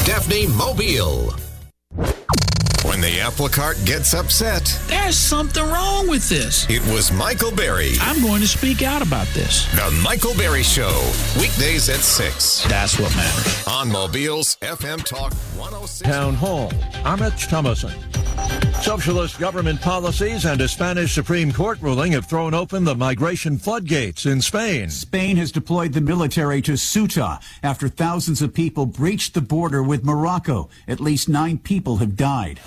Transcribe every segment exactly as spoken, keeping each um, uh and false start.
Daphne Mobile. When the apple cart gets upset, there's something wrong with this. It was Michael Berry. I'm going to speak out about this. The Michael Berry Show, weekdays at six. That's what matters. On Mobile's F M Talk one oh six. Town Hall, Amit Thomason. Socialist government policies and a Spanish Supreme Court ruling have thrown open the migration floodgates in Spain. Spain has deployed the military to Ceuta after thousands of people breached the border with Morocco. At least nine people have died.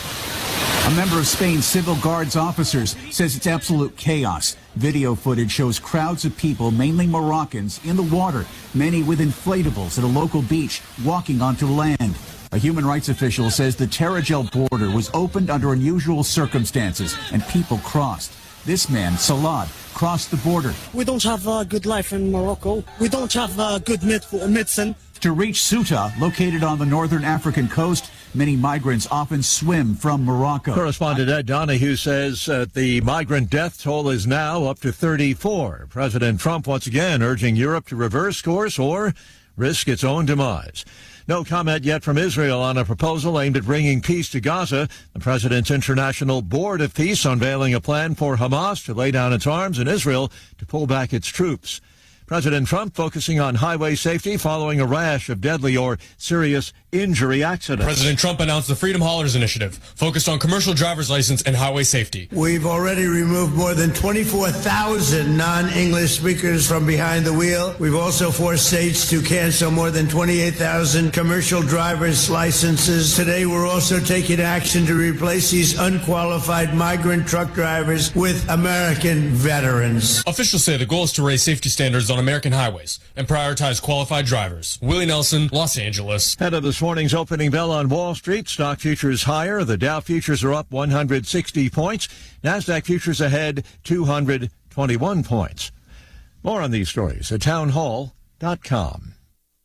A member of Spain's civil guards officers says it's absolute chaos. Video footage shows crowds of people, mainly Moroccans, in the water, many with inflatables at a local beach, walking onto land. A human rights official says the Tarajal border was opened under unusual circumstances and people crossed. This man, Salad, crossed the border. We don't have a good life in Morocco. We don't have a good med- medicine. To reach Ceuta, located on the northern African coast, many migrants often swim from Morocco. Correspondent Ed Donahue says uh, the migrant death toll is now up to thirty-four. President Trump once again urging Europe to reverse course or risk its own demise. No comment yet from Israel on a proposal aimed at bringing peace to Gaza. The president's International Board of Peace unveiling a plan for Hamas to lay down its arms and Israel to pull back its troops. President Trump focusing on highway safety following a rash of deadly or serious injury accidents. President Trump announced the Freedom Haulers Initiative, focused on commercial driver's license and highway safety. We've already removed more than twenty-four thousand non-English speakers from behind the wheel. We've also forced states to cancel more than twenty-eight thousand commercial driver's licenses. Today, we're also taking action to replace these unqualified migrant truck drivers with American veterans. Officials say the goal is to raise safety standards on American highways and prioritize qualified drivers. Willie Nelson, Los Angeles. Head of this morning's opening bell on Wall Street. Stock futures higher. The Dow futures are up one hundred sixty points. NASDAQ futures ahead two hundred twenty-one points. More on these stories at townhall dot com.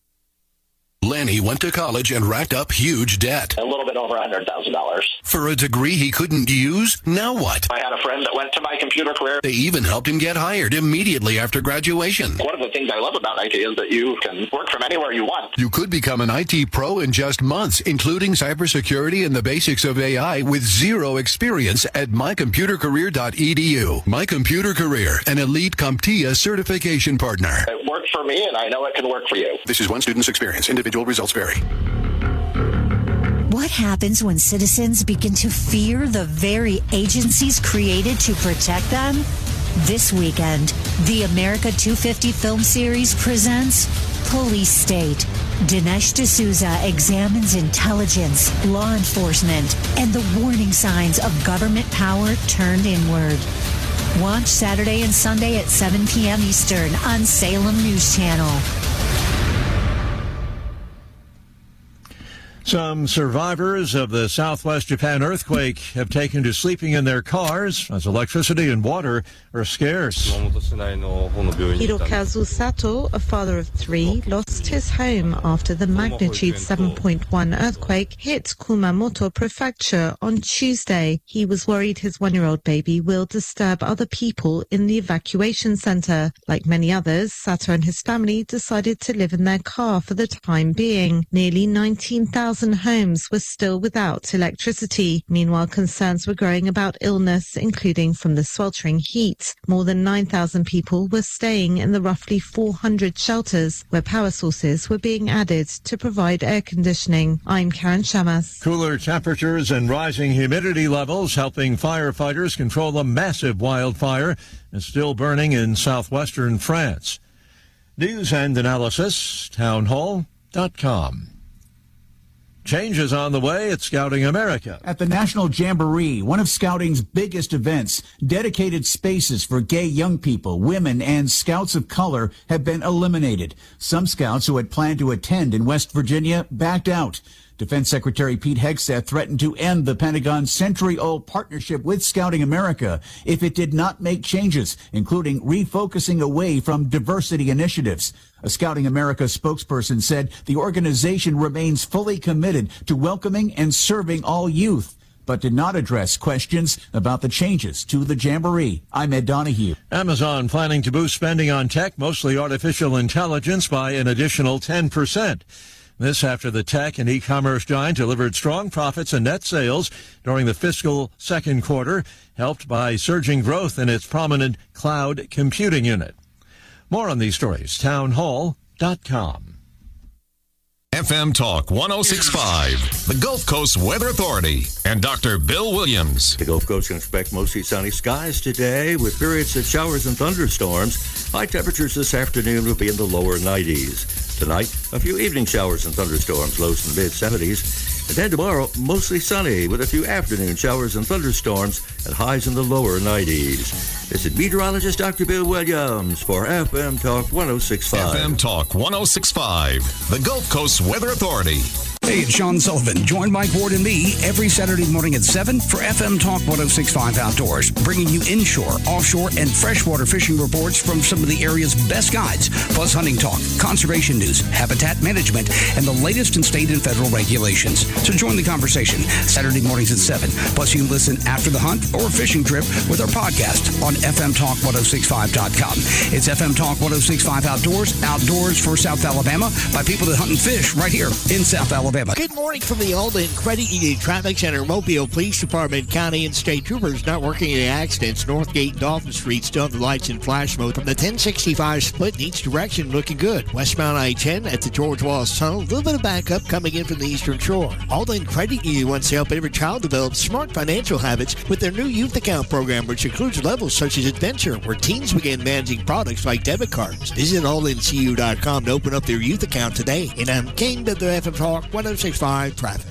Lanny went to college and racked up huge debt. A little bit over one hundred thousand dollars. For a degree he couldn't use? Now what? I had a friend that went to my computer career. They even helped him get hired immediately after graduation. One of the things I love about I T is that you can work from anywhere you want. You could become an I T pro in just months, including cybersecurity and the basics of A I with zero experience at my computer career dot e d u. My Computer Career, an elite CompTIA certification partner. It worked for me, and I know it can work for you. This is one student's experience. Individual results vary. What happens when citizens begin to fear the very agencies created to protect them? This weekend, the America two fifty film series presents Police State. Dinesh D'Souza examines intelligence, law enforcement, and the warning signs of government power turned inward. Watch Saturday and Sunday at seven p.m. Eastern on Salem News Channel. Some survivors of the Southwest Japan earthquake have taken to sleeping in their cars as electricity and water are scarce. Hirokazu Sato, a father of three, lost his home after the magnitude seven point one earthquake hit Kumamoto Prefecture on Tuesday. He was worried his one-year-old baby will disturb other people in the evacuation center. Like many others, Sato and his family decided to live in their car for the time being. Nearly nineteen thousand homes were still without electricity. Meanwhile, concerns were growing about illness, including from the sweltering heat. More than nine thousand people were staying in the roughly four hundred shelters where power sources were being added to provide air conditioning. I'm Karen Shamas. Cooler temperatures and rising humidity levels helping firefighters control a massive wildfire that's still burning in southwestern France. News and analysis, townhall dot com. Changes on the way at Scouting America. At the National Jamboree, one of Scouting's biggest events, dedicated spaces for gay young people, women, and scouts of color have been eliminated. Some scouts who had planned to attend in West Virginia backed out. Defense Secretary Pete Hegseth threatened to end the Pentagon's century-old partnership with Scouting America if it did not make changes, including refocusing away from diversity initiatives. A Scouting America spokesperson said the organization remains fully committed to welcoming and serving all youth, but did not address questions about the changes to the Jamboree. I'm Ed Donahue. Amazon planning to boost spending on tech, mostly artificial intelligence, by an additional ten percent. This after the tech and e-commerce giant delivered strong profits and net sales during the fiscal second quarter, helped by surging growth in its prominent cloud computing unit. More on these stories, town hall dot com. F M Talk one oh six point five, the Gulf Coast Weather Authority, and Doctor Bill Williams. The Gulf Coast can expect mostly sunny skies today with periods of showers and thunderstorms. High temperatures this afternoon will be in the lower nineties. Tonight, a few evening showers and thunderstorms, lows in the mid-seventies. And then tomorrow, mostly sunny with a few afternoon showers and thunderstorms and highs in the lower nineties. This is meteorologist Doctor Bill Williams for F M Talk one oh six point five. F M Talk one oh six point five, the Gulf Coast Weather Authority. Hey, it's Sean Sullivan. Join Mike Ward and me every Saturday morning at seven for F M Talk one oh six point five Outdoors, bringing you inshore, offshore, and freshwater fishing reports from some of the area's best guides, plus hunting talk, conservation news, habitat management, and the latest in state and federal regulations. So join the conversation Saturday mornings at seven. Plus, you can listen after the hunt or fishing trip with our podcast on F M Talk one oh six point five dot com. It's F M Talk one oh six point five Outdoors, outdoors for South Alabama by people that hunt and fish right here in South Alabama. Good morning from the Alden Credit Union Traffic Center. Mobile Police Department, County and State Troopers not working any accidents. Northgate and Dolphin Street still have the lights in flash mode. From the ten sixty-five split in each direction, looking good. Westbound I ten at the George Wallace Tunnel. A little bit of backup coming in from the Eastern Shore. Alden Credit Union wants to help every child develop smart financial habits with their new youth account program, which includes levels such as Adventure, where teens begin managing products like debit cards. Visit alden c u dot com to open up their youth account today. And I'm King to the F M Talk one oh six point five traffic.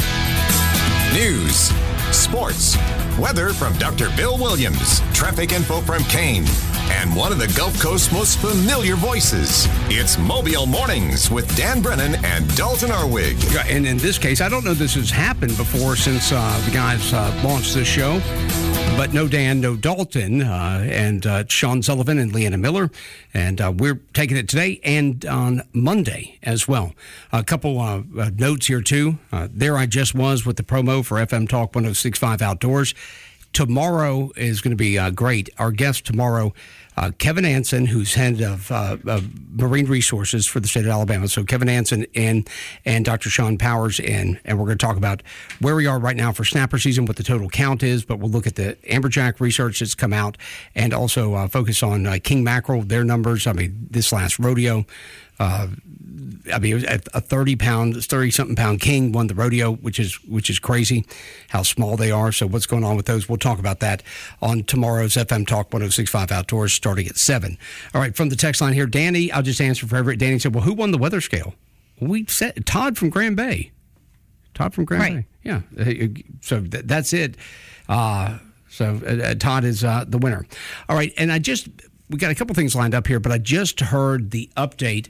News, sports, weather from Doctor Bill Williams, traffic info from Kane, and one of the Gulf Coast's most familiar voices. It's Mobile Mornings with Dan Brennan and Dalton Arwig. Yeah, and in this case, I don't know this has happened before since uh, the guys uh, launched this show. But no Dan, no Dalton, uh, and uh, Sean Sullivan and Leanna Miller. And uh, we're taking it today and on Monday as well. A couple uh, uh, notes here, too. Uh, there I just was with the promo for F M Talk one oh six point five Outdoors. Tomorrow is going to be uh, great. Our guest tomorrow, uh, Kevin Anson, who's head of, uh, of Marine Resources for the state of Alabama. So Kevin Anson and and Doctor Sean Powers in, and we're going to talk about where we are right now for snapper season, what the total count is, but we'll look at the amberjack research that's come out and also uh, focus on uh, king mackerel, their numbers. I mean, this last rodeo, uh, I mean, it was a thirty pound, thirty something pound king won the rodeo, which is which is crazy, how small they are. So what's going on with those? We'll talk about that on tomorrow's F M Talk one oh six point five Outdoors, starting at seven. All right, from the text line here, Danny, I'll just answer for every. Danny said, "Well, who won the weather scale?" We said Todd from Grand Bay. Todd from Grand right. Bay. Yeah. So th- that's it. Uh, so uh, Todd is uh, the winner. All right, and I just we got a couple things lined up here, but I just heard the update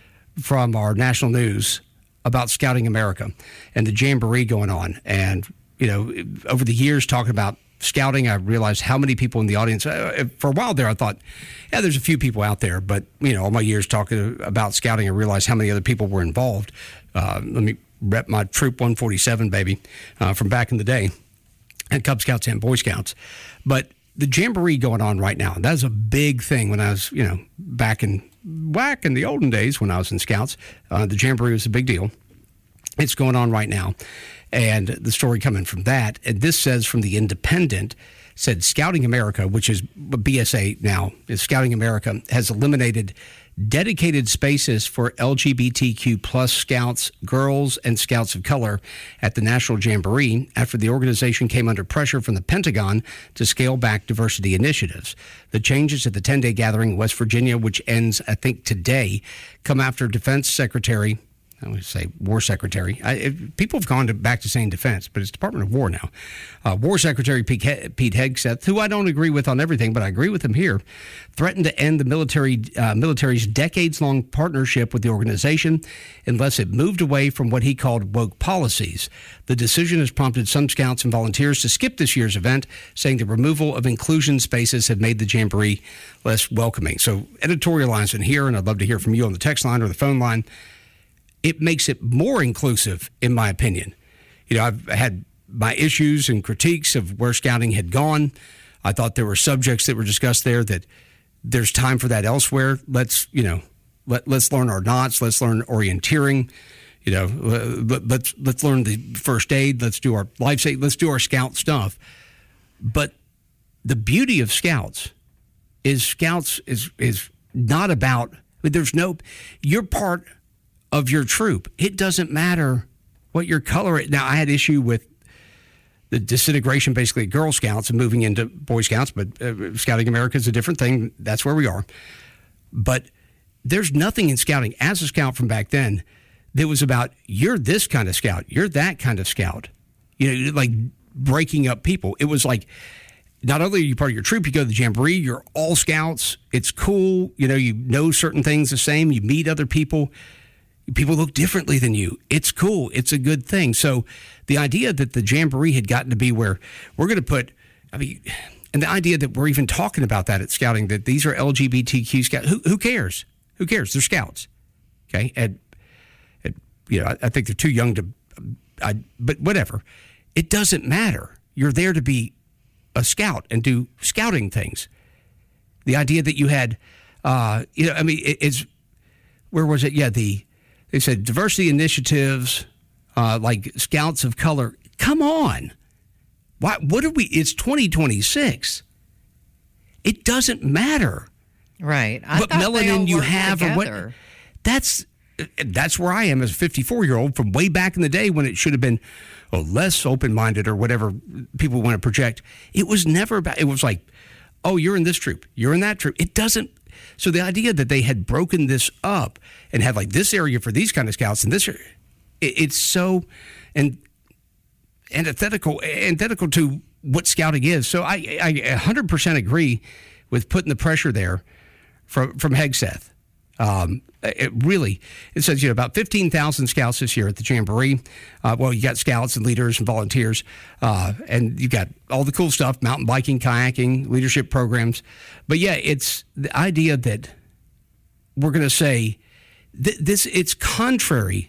from our national news about Scouting America and the Jamboree going on. And, you know, over the years talking about scouting, I realized how many people in the audience. Uh, for a while there, I thought, yeah, there's a few people out there. But, you know, all my years talking about scouting, I realized how many other people were involved. Uh, let me rep my Troop one forty-seven, baby, uh, from back in the day, and Cub Scouts and Boy Scouts. But the Jamboree going on right now, that was a big thing when I was, you know, back in Back in the olden days when I was in Scouts. Uh, the Jamboree was a big deal. It's going on right now. And the story coming from that, and this says from the Independent, said Scouting America, which is B S A now, is Scouting America, has eliminated dedicated spaces for L G B T Q plus scouts, girls, and scouts of color at the National Jamboree after the organization came under pressure from the Pentagon to scale back diversity initiatives. The changes at the ten-day gathering in West Virginia, which ends, I think, today, come after Defense Secretary I would say War Secretary. I, it, people have gone to, back to saying defense, but it's Department of War now. Uh, War Secretary Pete, he- Pete Hegseth, who I don't agree with on everything, but I agree with him here, threatened to end the military uh, military's decades-long partnership with the organization unless it moved away from what he called woke policies. The decision has prompted some scouts and volunteers to skip this year's event, saying the removal of inclusion spaces have made the Jamboree less welcoming. So editorializing here, and I'd love to hear from you on the text line or the phone line. It makes it more inclusive, in my opinion. You know, I've had my issues and critiques of where scouting had gone. I thought there were subjects that were discussed there that there's time for that elsewhere. Let's, you know, let, let's learn our knots. Let's learn orienteering. You know, let, let's let's learn the first aid. Let's do our life saving. Let's do our scout stuff. But the beauty of scouts is scouts is is not about. There's no. You're part of your troop. It doesn't matter what your color is. Now, I had issue with the disintegration, basically, of Girl Scouts and moving into Boy Scouts, but uh, Scouting America is a different thing. That's where we are. But there's nothing in scouting, as a scout from back then, that was about, you're this kind of scout, you're that kind of scout. You know, like breaking up people. It was like, not only are you part of your troop, you go to the Jamboree, you're all scouts. It's cool. You know, you know certain things the same. You meet other people. People look differently than you. It's cool. It's a good thing. So the idea that the Jamboree had gotten to be where we're going to put, I mean, and the idea that we're even talking about that at scouting, that these are L G B T Q scouts, who, who cares? Who cares? They're scouts. Okay. And, and you know, I, I think they're too young to, I, but whatever. It doesn't matter. You're there to be a scout and do scouting things. The idea that you had, uh, you know, I mean, it, it's, where was it? Yeah. The, They said diversity initiatives, uh, like Scouts of Color. Come on. Why, what are we? It's twenty twenty-six. It doesn't matter. Right. I what melanin you have or what. That's, that's where I am as a fifty-four-year-old from way back in the day when it should have been oh, less open-minded or whatever people want to project. It was never about, it was like, oh, you're in this troop. You're in that troop. It doesn't. So the idea that they had broken this up and had like this area for these kind of scouts and this, it, it's so and antithetical, antithetical to what scouting is. So I, I one hundred percent agree with putting the pressure there from from Hegseth. Um, it really, it says, you know, about fifteen thousand scouts this year at the Jamboree. Uh, well, you got scouts and leaders and volunteers, uh, and you got all the cool stuff, mountain biking, kayaking, leadership programs. But yeah, it's the idea that we're going to say th- this, it's contrary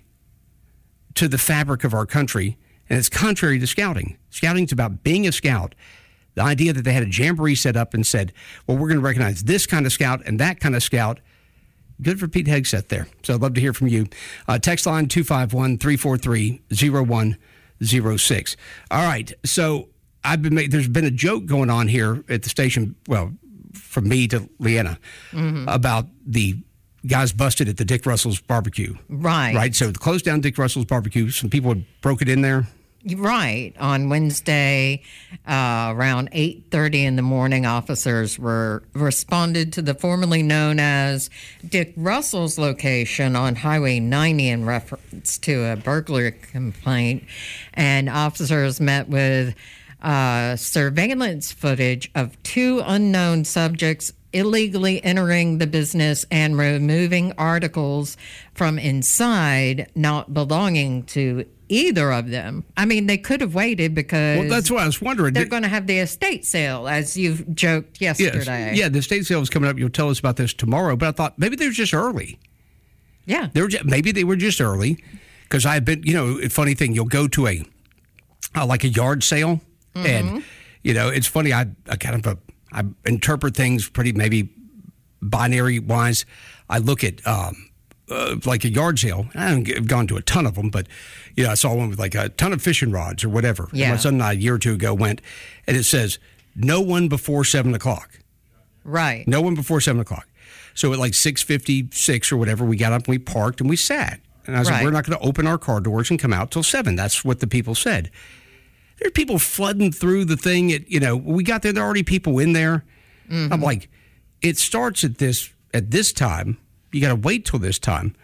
to the fabric of our country, and it's contrary to scouting. Scouting's about being a scout. The idea that they had a Jamboree set up and said, well, we're going to recognize this kind of scout and that kind of scout. Good for Pete Hegseth there. So I'd love to hear from you. Uh, text line two five one, three four three, zero one zero six. All right. So I've been made, there's been a joke going on here at the station, well, from me to Leanna, mm-hmm. about the guys busted at the Dick Russell's barbecue. Right. Right. So closed down Dick Russell's barbecue. Some people had broke it in there. Right. On Wednesday, uh, around eight thirty in the morning, officers were responded to the formerly known as Dick Russell's location on Highway ninety in reference to a burglary complaint. And officers met with uh, surveillance footage of two unknown subjects illegally entering the business and removing articles from inside not belonging to either of them. I mean, they could have waited because well, that's what I was wondering. They're going to have the estate sale, as you joked yesterday. Yes. Yeah, the estate sale is coming up. You'll tell us about this tomorrow. But I thought maybe they were just early. Yeah, they were just, maybe they were just early because I've been. You know, a funny thing. You'll go to a uh, like a yard sale, mm-hmm. and you know, it's funny. I, I kind of a, I interpret things pretty maybe binary wise. I look at. Um, Uh, like a yard sale. I haven't gone to a ton of them, but you know, I saw one with like a ton of fishing rods or whatever. Yeah. My son and I a year or two ago went, and it says no one before seven o'clock. Right. No one before seven o'clock. So at like six fifty six or whatever, we got up and we parked and we sat. And I said, right. We're not going to open our car doors and come out till seven. That's what the people said. There are people flooding through the thing. At, you know, we got there. There are already people in there. Mm-hmm. I'm like, it starts at this at this time. You got to wait till this time.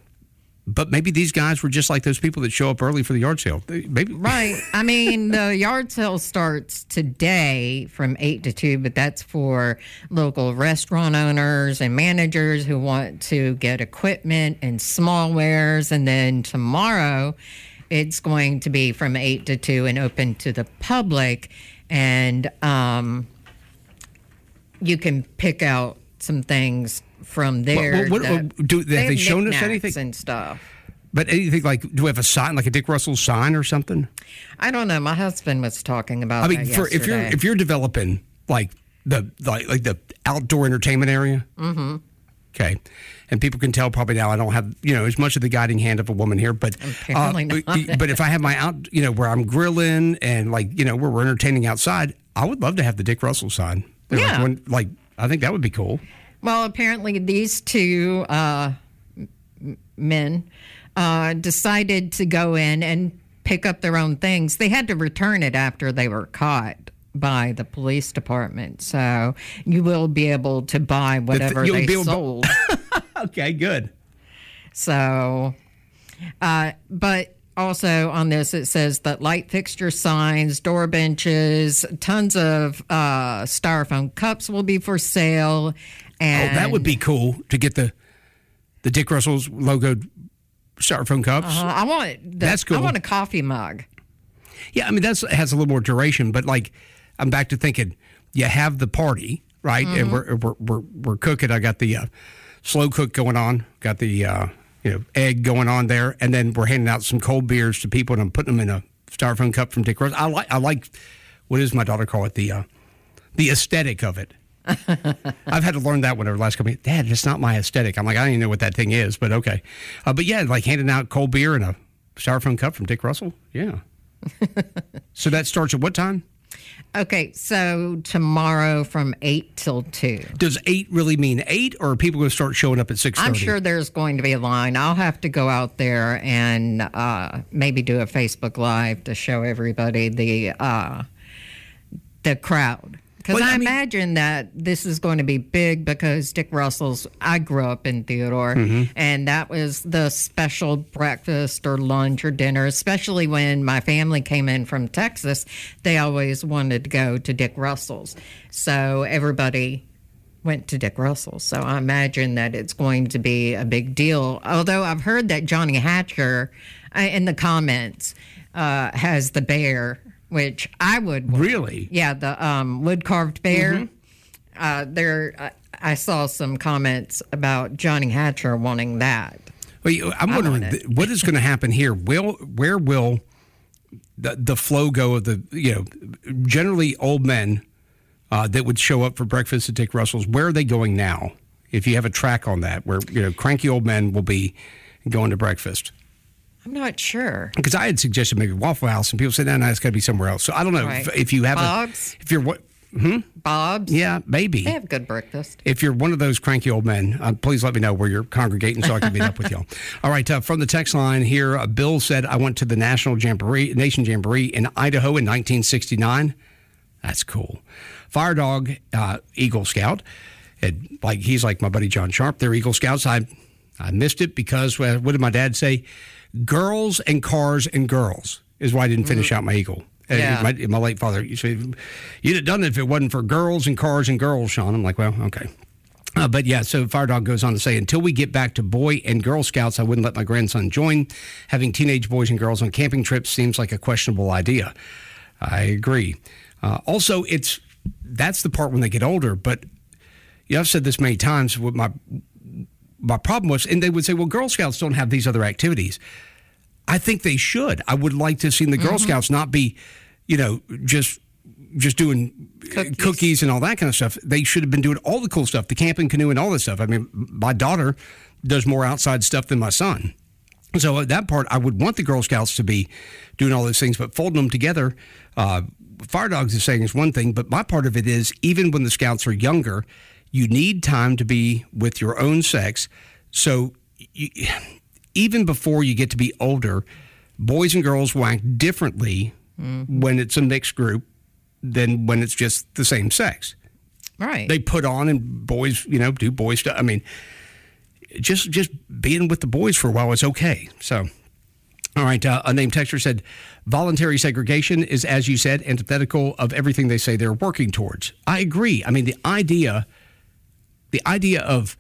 But maybe these guys were just like those people that show up early for the yard sale. Maybe. Right. I mean, the yard sale starts today from eight to two, but that's for local restaurant owners and managers who want to get equipment and small wares. And then tomorrow, it's going to be from eight to two and open to the public. And um, you can pick out some things from there. What, what, what, do, have they, they shown us anything? And stuff. But anything like, do we have a sign, like a Dick Russell sign or something? I don't know. My husband was talking about I mean, that for, yesterday. if you're if you're developing like the like, like the outdoor entertainment area, mm-hmm. Okay. And people can tell probably now I don't have, you know, as much of the guiding hand of a woman here, but uh, but if I have my out, you know, where I'm grilling and like, you know, where we're entertaining outside, I would love to have the Dick Russell sign. Yeah. Like, one, like, I think that would be cool. Well, apparently these two uh, men uh, decided to go in and pick up their own things. They had to return it after they were caught by the police department. So you will be able to buy whatever You'll they be able to- sold. Okay, good. So, uh, but also on this, it says that light fixture signs, door benches, tons of uh, styrofoam cups will be for sale. And oh, that would be cool to get the the Dick Russell's logoed styrofoam cups. Uh, I want the, That's cool. I want a coffee mug. Yeah, I mean, that's has a little more duration, but like, I'm back to thinking, you have the party, right? Mm-hmm. And we're, we're, we're, we're cooking. I got the uh, slow cook going on, got the, uh, you know, egg going on there. And then we're handing out some cold beers to people and I'm putting them in a styrofoam cup from Dick Russell. I like, I like, what does my daughter call it? The, uh, the aesthetic of it. I've had to learn that one over the last couple of years. Dad, it's not my aesthetic. I'm like, I don't even know what that thing is, but okay. Uh, but yeah, like handing out cold beer in a styrofoam cup from Dick Russell. Yeah. So that starts at what time? Okay, so tomorrow from eight till two. Does eight really mean eight, or are people going to start showing up at six thirty? I'm sure there's going to be a line. I'll have to go out there and uh, maybe do a Facebook Live to show everybody the uh, the crowd. Because Well, I, I mean- imagine that this is going to be big because Dick Russell's, I grew up in Theodore, Mhm. and that was the special breakfast or lunch or dinner, especially when my family came in from Texas. They always wanted to go to Dick Russell's. So everybody went to Dick Russell's. So I imagine that it's going to be a big deal. Although I've heard that Johnny Hatcher uh, in the comments uh, has the bear, which I would want. Really? Yeah, the um, wood carved bear. Mhm. Uh, there, uh, I saw some comments about Johnny Hatcher wanting that. Well, you- I'm I wondering want it. th- what is going to happen here. Will where will the the flow go of the you know generally old men uh, that would show up for breakfast at Dick Russell's? Where are they going now? If you have a track on that, where you know cranky old men will be going to breakfast. I'm not sure. Because I had suggested maybe Waffle House, and people said, no, no, it's got to be somewhere else. So I don't know Right. if, if you have Bob's? a, if you're what, hmm? Bob's? Yeah, maybe. They have good breakfast. If you're one of those cranky old men, uh, please let me know where you're congregating so I can meet up with y'all. All right, uh, from the text line here, uh, Bill said, I went to the National Jamboree, Nation Jamboree in Idaho in nineteen sixty-nine. That's cool. Fire Dog, uh, Eagle Scout. It, like He's like my buddy John Sharp. They're Eagle Scouts. I, I missed it because, uh, what did my dad say? Girls and cars and girls is why I didn't finish out my Eagle. Uh, Yeah. My, my late father, you say, you'd have done it if it wasn't for girls and cars and girls, Sean. I'm like, well, okay. Uh, but yeah, so Fire Dog goes on to say, until we get back to Boy and Girl Scouts, I wouldn't let my grandson join. Having teenage boys and girls on camping trips seems like a questionable idea. I agree. Uh, also, it's that's the part when they get older. But you know, I've said this many times. With my my problem was, and they would say, well, Girl Scouts don't have these other activities. I think they should. I would like to have seen the Girl Mhm. Scouts not be, you know, just just doing cookies. cookies and all that kind of stuff. They should have been doing all the cool stuff, the camping, canoe, and all this stuff. I mean, my daughter does more outside stuff than my son. So at that part, I would want the Girl Scouts to be doing all those things, but folding them together, uh, Fire Dogs is saying is one thing, but my part of it is even when the Scouts are younger, you need time to be with your own sex. So you, even before you get to be older, boys and girls will act differently Mhm. when it's a mixed group than when it's just the same sex. Right. They put on and boys, you know, do boy stuff. I mean, just just being with the boys for a while is okay. So, all right. Uh, a named texter said, voluntary segregation is, as you said, antithetical of everything they say they're working towards. I agree. I mean, the idea, the idea of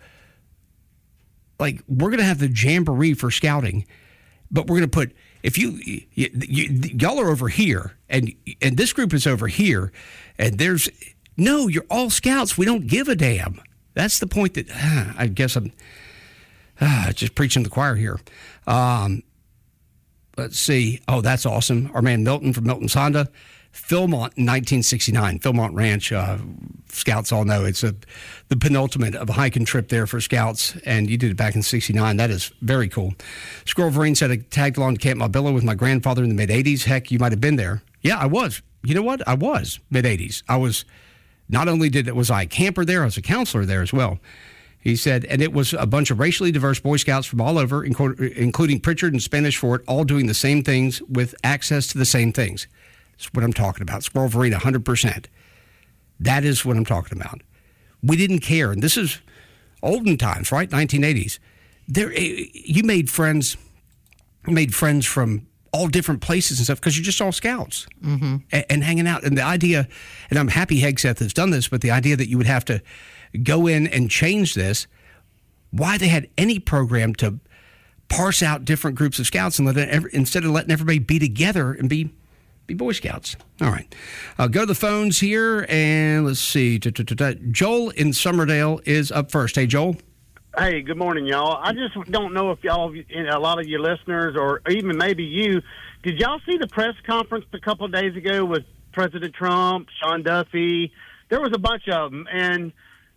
like, we're going to have the jamboree for scouting, but we're going to put, if you, you, you, y'all are over here and, and this group is over here and there's, no, you're all scouts. We don't give a damn. That's the point that uh, I guess I'm uh, just preaching to the choir here. Um, let's see. Oh, that's awesome. Our man Milton from Milton's Honda. Philmont in nineteen sixty-nine. Philmont Ranch, uh, Scouts all know it's a, the penultimate of a hiking trip there for Scouts, and you did it back in sixty-nine. That is very cool. Squirrel Vereen said, I tagged along to Camp Mobilla with my grandfather in the mid-eighties. Heck, you might have been there. Yeah, I was. You know what? I was mid-eighties. I was, not only did was I a camper there, I was a counselor there as well. He said, and it was a bunch of racially diverse Boy Scouts from all over, including Pritchard and Spanish Fort, all doing the same things with access to the same things. That's what I'm talking about. Squirrel Vereen, one hundred percent. That is what I'm talking about. We didn't care. And this is olden times, right? nineteen eighties. There, you made friends, made friends from all different places and stuff because you're just all Scouts mm-hmm. and, and hanging out. And the idea, and I'm happy Hegseth has done this, but the idea that you would have to go in and change this, why they had any program to parse out different groups of Scouts and let it, instead of letting everybody be together and be Be Boy Scouts. All right. Uh, go to the phones here, and let's see. Joel in Summerdale is up first. Hey, Joel. Hey, good morning, y'all. I just don't know if y'all, a lot of your listeners, or even maybe you, did y'all see the press conference a couple of days ago with President Trump, Sean Duffy? There was a bunch of them, and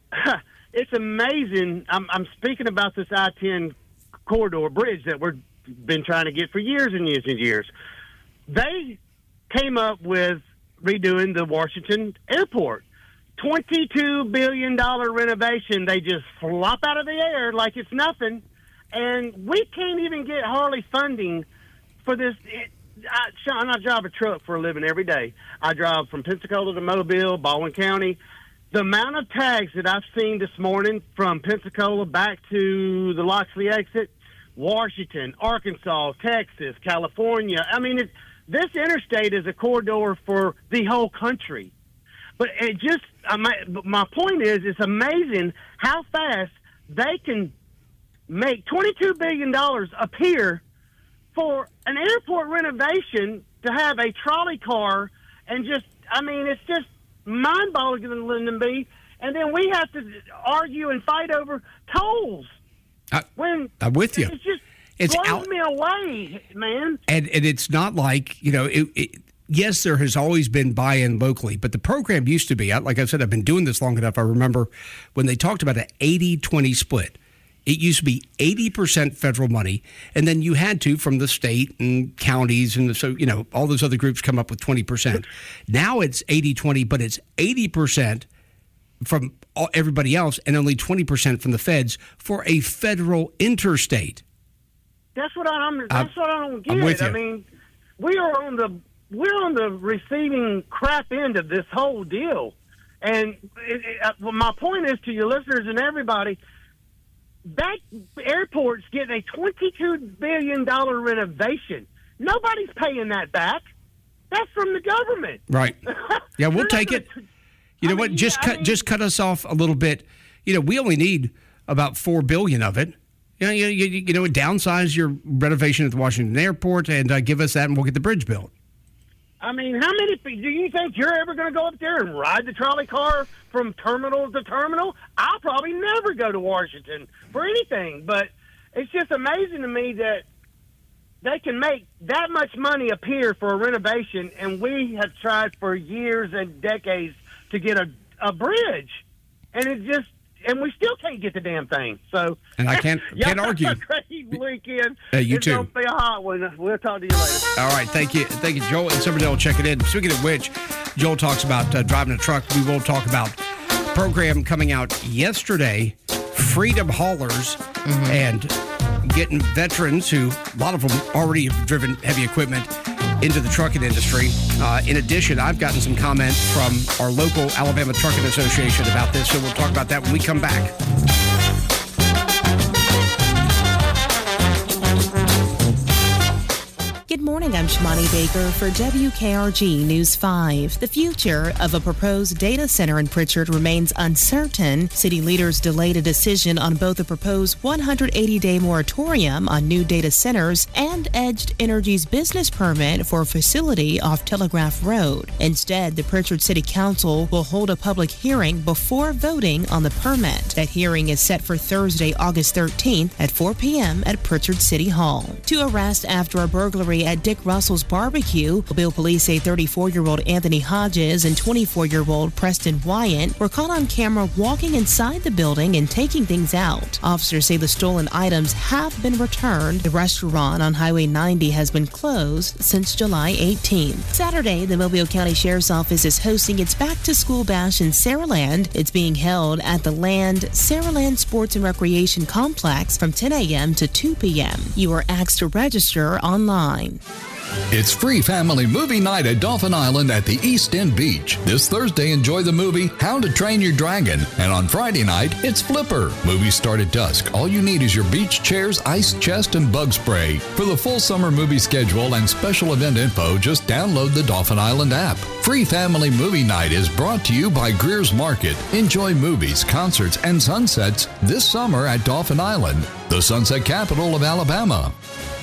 it's amazing. I'm, I'm speaking about this I ten corridor bridge that we've been trying to get for years and years and years. They came up with redoing the Washington airport. twenty-two billion dollars renovation. They just flop out of the air like it's nothing. And we can't even get hardly funding for this. It, I, Sean, I drive a truck for a living every day. I drive from Pensacola to Mobile, Baldwin County. The amount of tags that I've seen this morning from Pensacola back to the Loxley exit, Washington, Arkansas, Texas, California. I mean, it's this interstate is a corridor for the whole country. But it just, uh, my, my point is, it's amazing how fast they can make twenty-two billion dollars appear for an airport renovation to have a trolley car and just, I mean, it's just mind-boggling to me. And then we have to argue and fight over tolls. I, when I'm with you. It's just It's blows out, me away, man. And and it's not like, you know, it, it, yes, there has always been buy-in locally, but the program used to be, like I said, I've been doing this long enough. I remember when they talked about an eighty twenty split. It used to be eighty percent federal money, and then you had to, from the state and counties, and so, you know, all those other groups come up with twenty percent. Now it's eighty twenty, but it's eighty percent from all, everybody else and only twenty percent from the feds for a federal interstate. That's what I, I'm. That's what I don't I'm with get. you. I mean, we are on the we're on the receiving crap end of this whole deal, and it, it, uh, well, my point is to your listeners and everybody: that airport's getting a twenty-two billion dollar renovation. Nobody's paying that back. That's from the government. Right. Yeah, we'll take it. You know I what? mean, Just yeah, cut. I mean, just cut us off a little bit. You know, we only need about four billion of it. You know, you, you, you know, downsize your renovation at the Washington Airport and uh, give us that, and we'll get the bridge built. I mean, how many do you think you're ever going to go up there and ride the trolley car from terminal to terminal? I'll probably never go to Washington for anything, but it's just amazing to me that they can make that much money appear for a renovation, and we have tried for years and decades to get a, a bridge, and it just and we still can't get the damn thing. So, and I can't can't argue. Have a great weekend. Hey, you it's too. It's going to be a hot one. We'll talk to you later. All right, thank you, thank you, Joel. And Summerdale will check it in. Speaking of which, Joel talks about uh, driving a truck. We will talk about a program coming out yesterday, Freedom Haulers, mm-hmm. and getting veterans who, a lot of them already have driven heavy equipment, into the trucking industry. Uh, in addition, I've gotten some comment from our local Alabama Trucking Association about this, so we'll talk about that when we come back. Good morning, I'm Shimani Baker for W K R G News five. The future of a proposed data center in Pritchard remains uncertain. City leaders delayed a decision on both a proposed one hundred eighty day moratorium on new data centers and Edged Energy's business permit for a facility off Telegraph Road. Instead, the Pritchard City Council will hold a public hearing before voting on the permit. That hearing is set for Thursday, August thirteenth at four p.m. at Pritchard City Hall. To arrest after a burglary at Dick Russell's Barbecue. Mobile police say thirty-four-year-old Anthony Hodges and twenty-four-year-old Preston Wyatt were caught on camera walking inside the building and taking things out. Officers say the stolen items have been returned. The restaurant on Highway ninety has been closed since July eighteenth. Saturday, the Mobile County Sheriff's Office is hosting its back-to-school bash in Saraland. It's being held at the Land Saraland Sports and Recreation Complex from ten a.m. to two p.m. You are asked to register online. It's free family movie night at Dauphin Island at the East End Beach. This Thursday, enjoy the movie How to Train Your Dragon. And on Friday night, it's Flipper. Movies start at dusk. All you need is your beach chairs, ice chest, and bug spray. For the full summer movie schedule and special event info, just download the Dauphin Island app. Free family movie night is brought to you by Greer's Market. Enjoy movies, concerts, and sunsets this summer at Dauphin Island, the sunset capital of Alabama.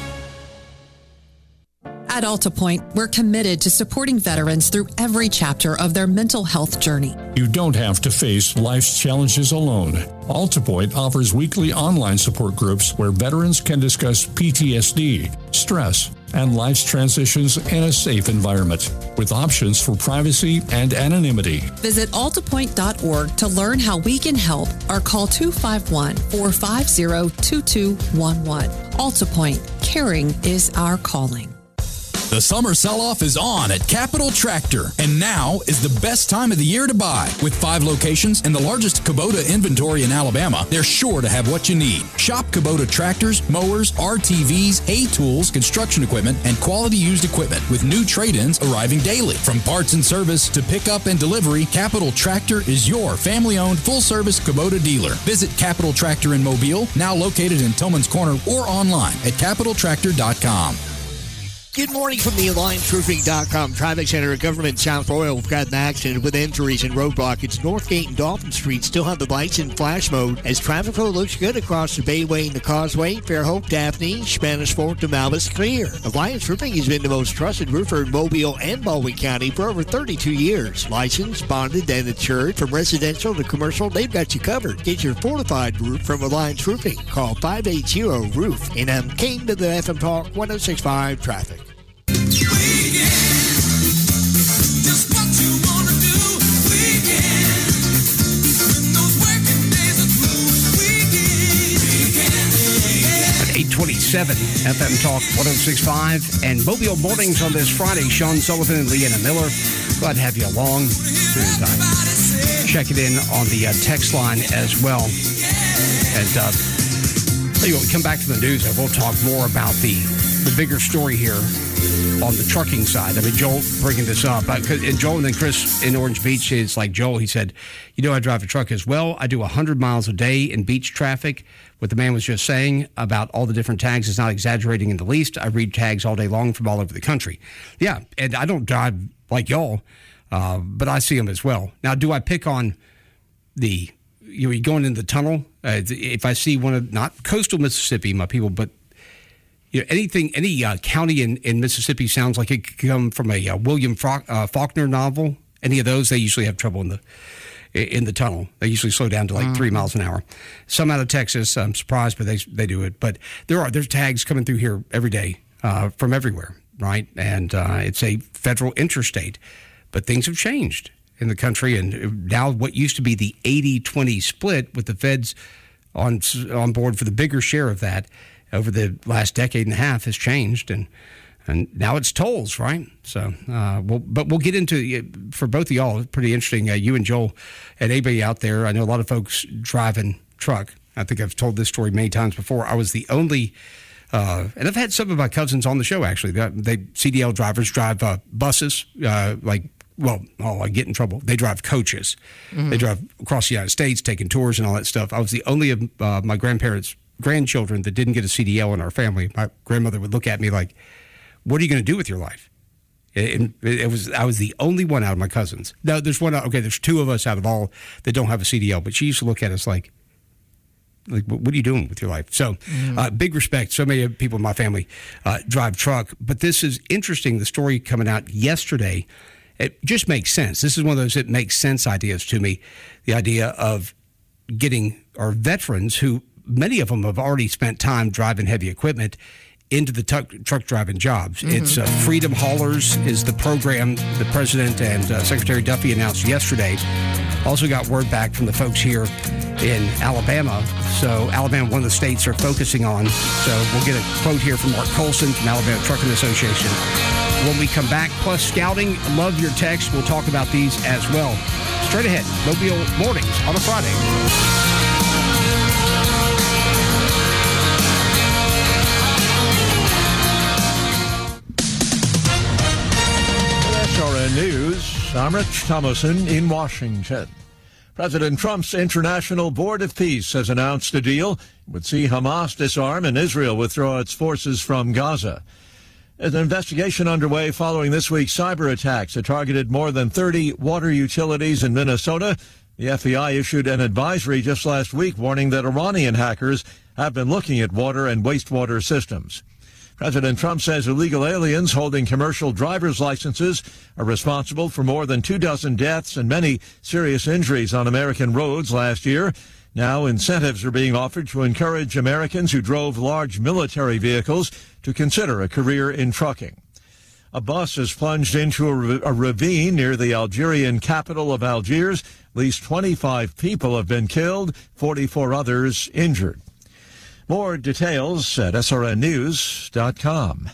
At Alta Point, we're committed to supporting veterans through every chapter of their mental health journey. You don't have to face life's challenges alone. Alta Point offers weekly online support groups where veterans can discuss P T S D, stress, and life's transitions in a safe environment, with options for privacy and anonymity. Visit alta point dot org to learn how we can help or call two five one, four five zero, two two one one. Alta Point, caring is our calling. The summer sell-off is on at Capital Tractor, and now is the best time of the year to buy. With five locations and the largest Kubota inventory in Alabama, they're sure to have what you need. Shop Kubota tractors, mowers, R T Vs, hay tools, construction equipment, and quality used equipment with new trade-ins arriving daily. From parts and service to pickup and delivery, Capital Tractor is your family-owned, full-service Kubota dealer. Visit Capital Tractor in Mobile, now located in Tillman's Corner, or online at capital tractor dot com. Good morning from the Alliance Roofing dot com Traffic Center at Government South Royal. We've got an accident with injuries and roadblock. It's Northgate and Dolphin Street. Still have the lights in flash mode as traffic flow looks good across the Bayway and the Causeway. Fairhope, Daphne, Spanish Fort to Malvis clear. Alliance Roofing has been the most trusted roofer in Mobile and Baldwin County for over thirty-two years. Licensed, bonded, and insured. From residential to commercial, they've got you covered. Get your fortified roof from Alliance Roofing. Call five eight zero, roof. And I'm King to the F M Talk one oh six point five traffic. eight twenty-seven F M Talk one oh six point five and Mobile Mornings on this Friday. Sean Sullivan and Leanna Miller. Glad to have you along. And, uh, check it in on the uh, text line as well. And uh, tell you what, we come back to the news and we'll talk more about the, the bigger story here on the trucking side. I mean, Joel bringing this up. Uh, and Joel and then Chris in Orange Beach, is like Joel, he said, you know, I drive a truck as well. I do one hundred miles a day in beach traffic. What the man was just saying about all the different tags is not exaggerating in the least. I read tags all day long from all over the country. Yeah, and I don't drive like y'all, uh, but I see them as well. Now, do I pick on the, you know, going in the tunnel? Uh, if I see one of, not coastal Mississippi, my people, but you know, anything, any uh, county in, in Mississippi sounds like it could come from a uh, William Faulk, uh, Faulkner novel. Any of those, they usually have trouble in the in the tunnel. They usually slow down to like mm. three miles an hour. Some out of Texas, I'm surprised, but they they do it. But there are there's tags coming through here every day uh, from everywhere, right? And uh, it's a federal interstate. But things have changed in the country, and now what used to be the eighty twenty split with the feds on on board for the bigger share of that over the last decade and a half has changed, and and now it's tolls, right? So, uh, we'll, but we'll get into, for both of y'all, it's pretty interesting. Uh, you and Joel, and anybody out there, I know a lot of folks driving truck. I think I've told this story many times before. I was the only, uh, and I've had some of my cousins on the show, actually. They, they C D L drivers drive uh, buses, uh, like, well, oh, I get in trouble. They drive coaches. Mm-hmm. They drive across the United States, taking tours and all that stuff. I was the only of uh, my grandparents' grandchildren that didn't get a C D L in our family. My grandmother would look at me like, what are you going to do with your life? It, it, it was I was the only one out of my cousins. Now, there's one, okay, there's two of us out of all that don't have a C D L, but she used to look at us like, like, what are you doing with your life? So, mm. uh, big respect. So many people in my family uh, drive truck. But this is interesting, the story coming out yesterday. It just makes sense. This is one of those that makes sense ideas to me. The idea of getting our veterans, who many of them have already spent time driving heavy equipment, into the tuck, truck driving jobs. Mm-hmm. It's uh, Freedom Haulers is the program the President and uh, Secretary Duffy announced yesterday. Also got word back from the folks here in Alabama. So Alabama, one of the states they're focusing on. So we'll get a quote here from Mark Colson from Alabama Trucking Association when we come back. Plus scouting, love your text. We'll talk about these as well. Straight ahead, Mobile Mornings on a Friday. S R N News, I'm Rich Thomason in Washington. President Trump's International Board of Peace has announced a deal that would see Hamas disarm and Israel withdraw its forces from Gaza. There's an investigation underway following this week's cyber attacks that targeted more than thirty water utilities in Minnesota. The F B I issued an advisory just last week warning that Iranian hackers have been looking at water and wastewater systems. President Trump says illegal aliens holding commercial driver's licenses are responsible for more than two dozen deaths and many serious injuries on American roads last year. Now incentives are being offered to encourage Americans who drove large military vehicles to consider a career in trucking. A bus has plunged into a, a ravine near the Algerian capital of Algiers. At least twenty-five people have been killed, forty-four others injured. More details at S R N news dot com.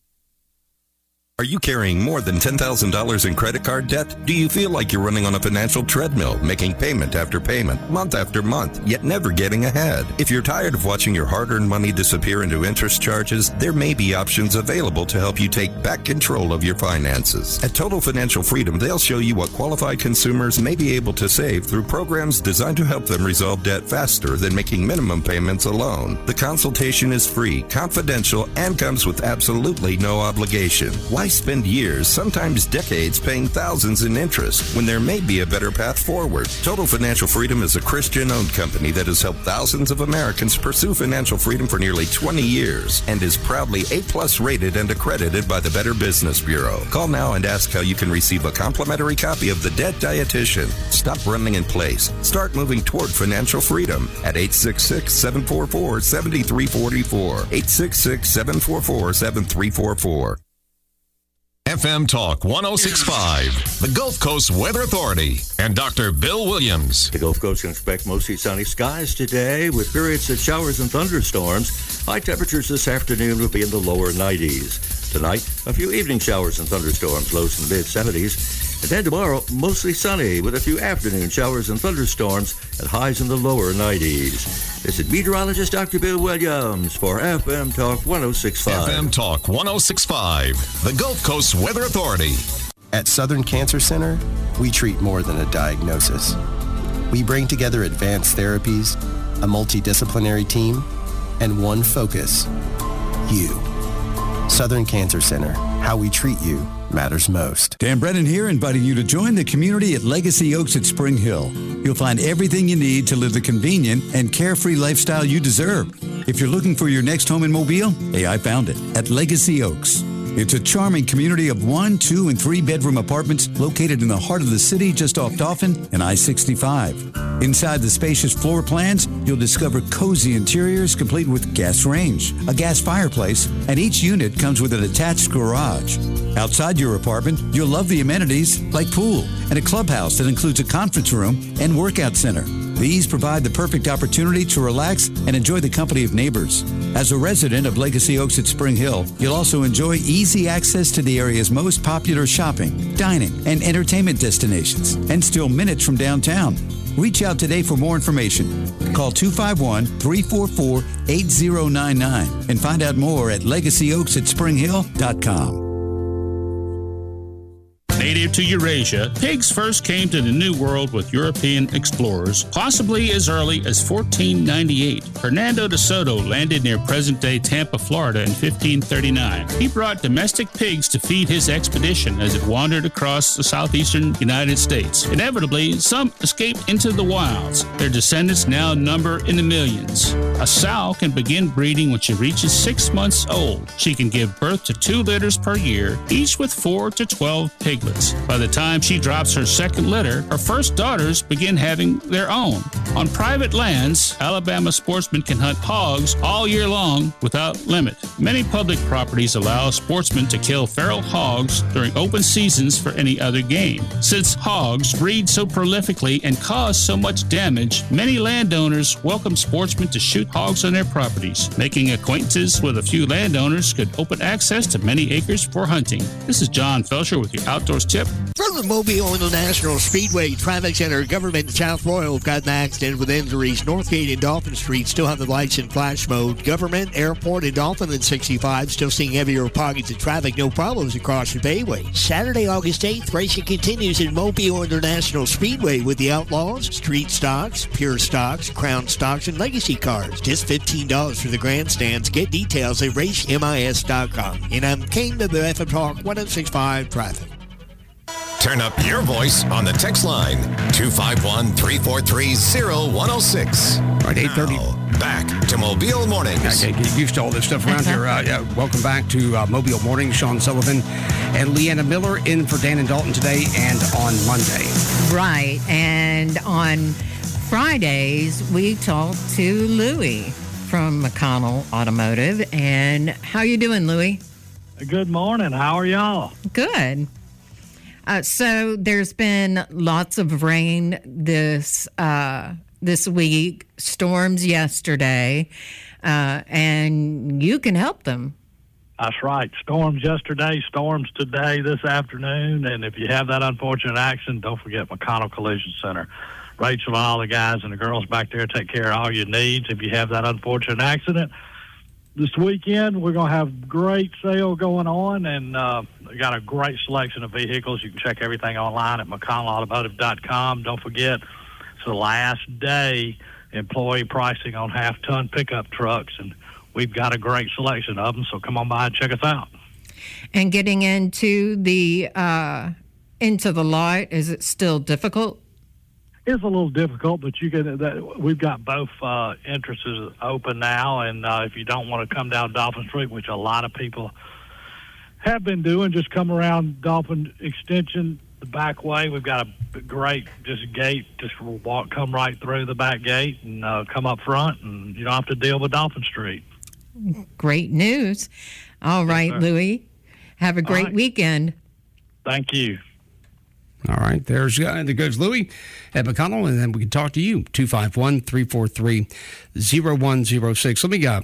Are you carrying more than ten thousand dollars in credit card debt? Do you feel like you're running on a financial treadmill, making payment after payment, month after month, yet never getting ahead? If you're tired of watching your hard-earned money disappear into interest charges, there may be options available to help you take back control of your finances. At Total Financial Freedom, they'll show you what qualified consumers may be able to save through programs designed to help them resolve debt faster than making minimum payments alone. The consultation is free, confidential, and comes with absolutely no obligation. Why spend years, sometimes decades, paying thousands in interest when there may be a better path forward? Total Financial Freedom is a Christian-owned company that has helped thousands of Americans pursue financial freedom for nearly twenty years and is proudly A-plus rated and accredited by the Better Business Bureau. Call now and ask how you can receive a complimentary copy of The Debt Dietitian. Stop running in place. Start moving toward financial freedom at eight six six, seven four four, seven three four four. eight six six, seven four four, seven three four four. F M Talk one oh six point five, the Gulf Coast Weather Authority, and Doctor Bill Williams. The Gulf Coast can expect mostly sunny skies today with periods of showers and thunderstorms. High temperatures this afternoon will be in the lower nineties. Tonight, a few evening showers and thunderstorms, lows in the mid-seventies. And then tomorrow, mostly sunny with a few afternoon showers and thunderstorms and highs in the lower nineties. This is meteorologist Doctor Bill Williams for F M Talk one oh six point five. F M Talk one oh six point five, the Gulf Coast Weather Authority. At Southern Cancer Center, we treat more than a diagnosis. We bring together advanced therapies, a multidisciplinary team, and one focus: you. Southern Cancer Center. How we treat you matters most. Dan Brennan here, inviting you to join the community at Legacy Oaks at Spring Hill. You'll find everything you need to live the convenient and carefree lifestyle you deserve. If you're looking for your next home in Mobile, hey, I found it at Legacy Oaks. It's a charming community of one, two, and three bedroom apartments located in the heart of the city just off Dauphin and I sixty-five. Inside the spacious floor plans, you'll discover cozy interiors complete with gas range, a gas fireplace, and each unit comes with an attached garage. Outside your apartment, you'll love the amenities like pool and a clubhouse that includes a conference room and workout center. These provide the perfect opportunity to relax and enjoy the company of neighbors. As a resident of Legacy Oaks at Spring Hill, you'll also enjoy easy access to the area's most popular shopping, dining, and entertainment destinations, and still minutes from downtown. Reach out today for more information. Call two five one, three four four, eight zero nine nine and find out more at legacy oaks at spring hill dot com. Native to Eurasia, pigs first came to the New World with European explorers, possibly as early as fourteen ninety-eight. Hernando de Soto landed near present-day Tampa, Florida in fifteen thirty-nine. He brought domestic pigs to feed his expedition as it wandered across the southeastern United States. Inevitably, some escaped into the wilds. Their descendants now number in the millions. A sow can begin breeding when she reaches six months old. She can give birth to two litters per year, each with four to twelve piglets. By the time she drops her second litter, her first daughters begin having their own. On private lands, Alabama sportsmen can hunt hogs all year long without limit. Many public properties allow sportsmen to kill feral hogs during open seasons for any other game. Since hogs breed so prolifically and cause so much damage, many landowners welcome sportsmen to shoot hogs on their properties. Making acquaintances with a few landowners could open access to many acres for hunting. This is John Felcher with your Outdoors Tip. From the Mobile International Speedway Traffic Center, Government South Royal got an accident with injuries. Northgate and Dolphin Street still have the lights in flash mode. Government, Airport, and Dolphin and sixty-five still seeing heavier pockets of traffic. No problems across the Bayway. Saturday, August eighth, racing continues in Mobile International Speedway with the Outlaws, Street Stocks, Pure Stocks, Crown Stocks, and Legacy Cars. Just fifteen dollars for the grandstands. Get details at race mis dot com. And I'm Kane to the F M Talk one oh six point five Traffic. Turn up your voice on the text line, two five one, three four three, zero one zero six. All right, eight thirty. Back to Mobile Mornings. I get used to all this stuff around here. Uh, yeah, welcome back to uh, Mobile Mornings. Sean Sullivan and Leanna Miller in for Dan and Dalton today and on Monday. Right, and on Fridays, we talk to Louie from McConnell Automotive. And how you doing, Louie? Good morning. How are y'all? Good. Uh, so there's been lots of rain this uh, this week, storms yesterday, uh, and you can help them. That's right. Storms yesterday, storms today, this afternoon. And if you have that unfortunate accident, don't forget McConnell Collision Center. Rachel and all the guys and the girls back there take care of all your needs if you have that unfortunate accident. This weekend, we're going to have a great sale going on, and uh, we got a great selection of vehicles. You can check everything online at mcconnell automotive dot com. Don't forget, it's the last day employee pricing on half-ton pickup trucks, and we've got a great selection of them, so come on by and check us out. And getting into the uh, into the lot, is it still difficult? It's a little difficult, but you can. That, we've got both uh, entrances open now, and uh, if you don't want to come down Dolphin Street, which a lot of people have been doing, just come around Dolphin Extension the back way. We've got a great just gate. Just walk, come right through the back gate, and uh, come up front, and you don't have to deal with Dolphin Street. Great news! All right, yes, Louie, have a great right. weekend. Thank you. All right, there's uh, there goes Louie at McConnell, and then we can talk to you, two five one, three four three, zero one zero six. Let me uh,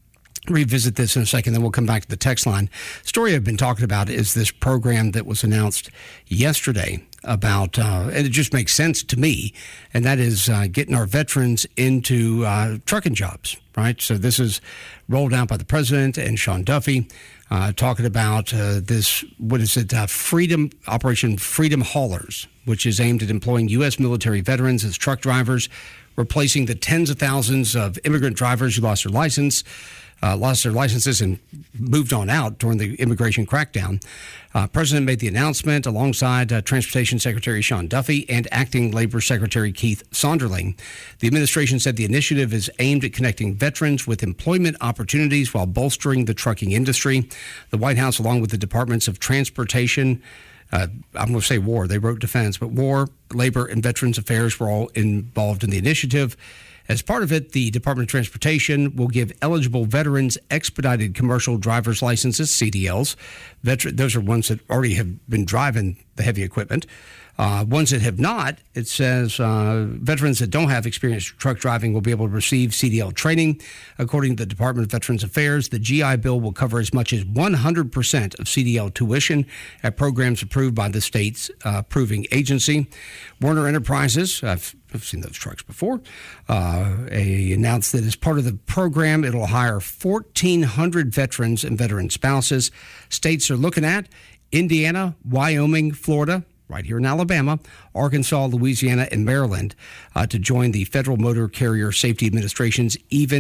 revisit this in a second, then we'll come back to the text line. Story I've been talking about is this program that was announced yesterday about, uh, and it just makes sense to me, and that is uh, getting our veterans into uh, trucking jobs, right? So this is rolled out by the president and Sean Duffy. Uh, talking about uh, this, what is it, uh, Freedom, Operation Freedom Haulers, which is aimed at employing U S military veterans as truck drivers, replacing the tens of thousands of immigrant drivers who lost their license, uh, lost their licenses and moved on out during the immigration crackdown. Uh, President made the announcement alongside uh, Transportation Secretary Sean Duffy and Acting Labor Secretary Keith Sonderling. The administration said the initiative is aimed at connecting veterans with employment opportunities while bolstering the trucking industry. The White House, along with the Departments of Transportation, uh, I'm going to say War, they wrote Defense, but War, Labor, and Veterans Affairs were all involved in the initiative. As part of it, the Department of Transportation will give eligible veterans expedited commercial driver's licenses, C D Ls. Veteran, those are ones that already have been driving the heavy equipment. Uh, ones that have not, it says uh, veterans that don't have experience truck driving will be able to receive C D L training. According to the Department of Veterans Affairs, the G I Bill will cover as much as one hundred percent of C D L tuition at programs approved by the state's uh, approving agency. Werner Enterprises, I've, I've seen those trucks before, uh, a, announced that as part of the program, it'll hire fourteen hundred veterans and veteran spouses. States are looking at Indiana, Wyoming, Florida, right here in Alabama, Arkansas, Louisiana, and Maryland uh, to join the Federal Motor Carrier Safety Administration's Even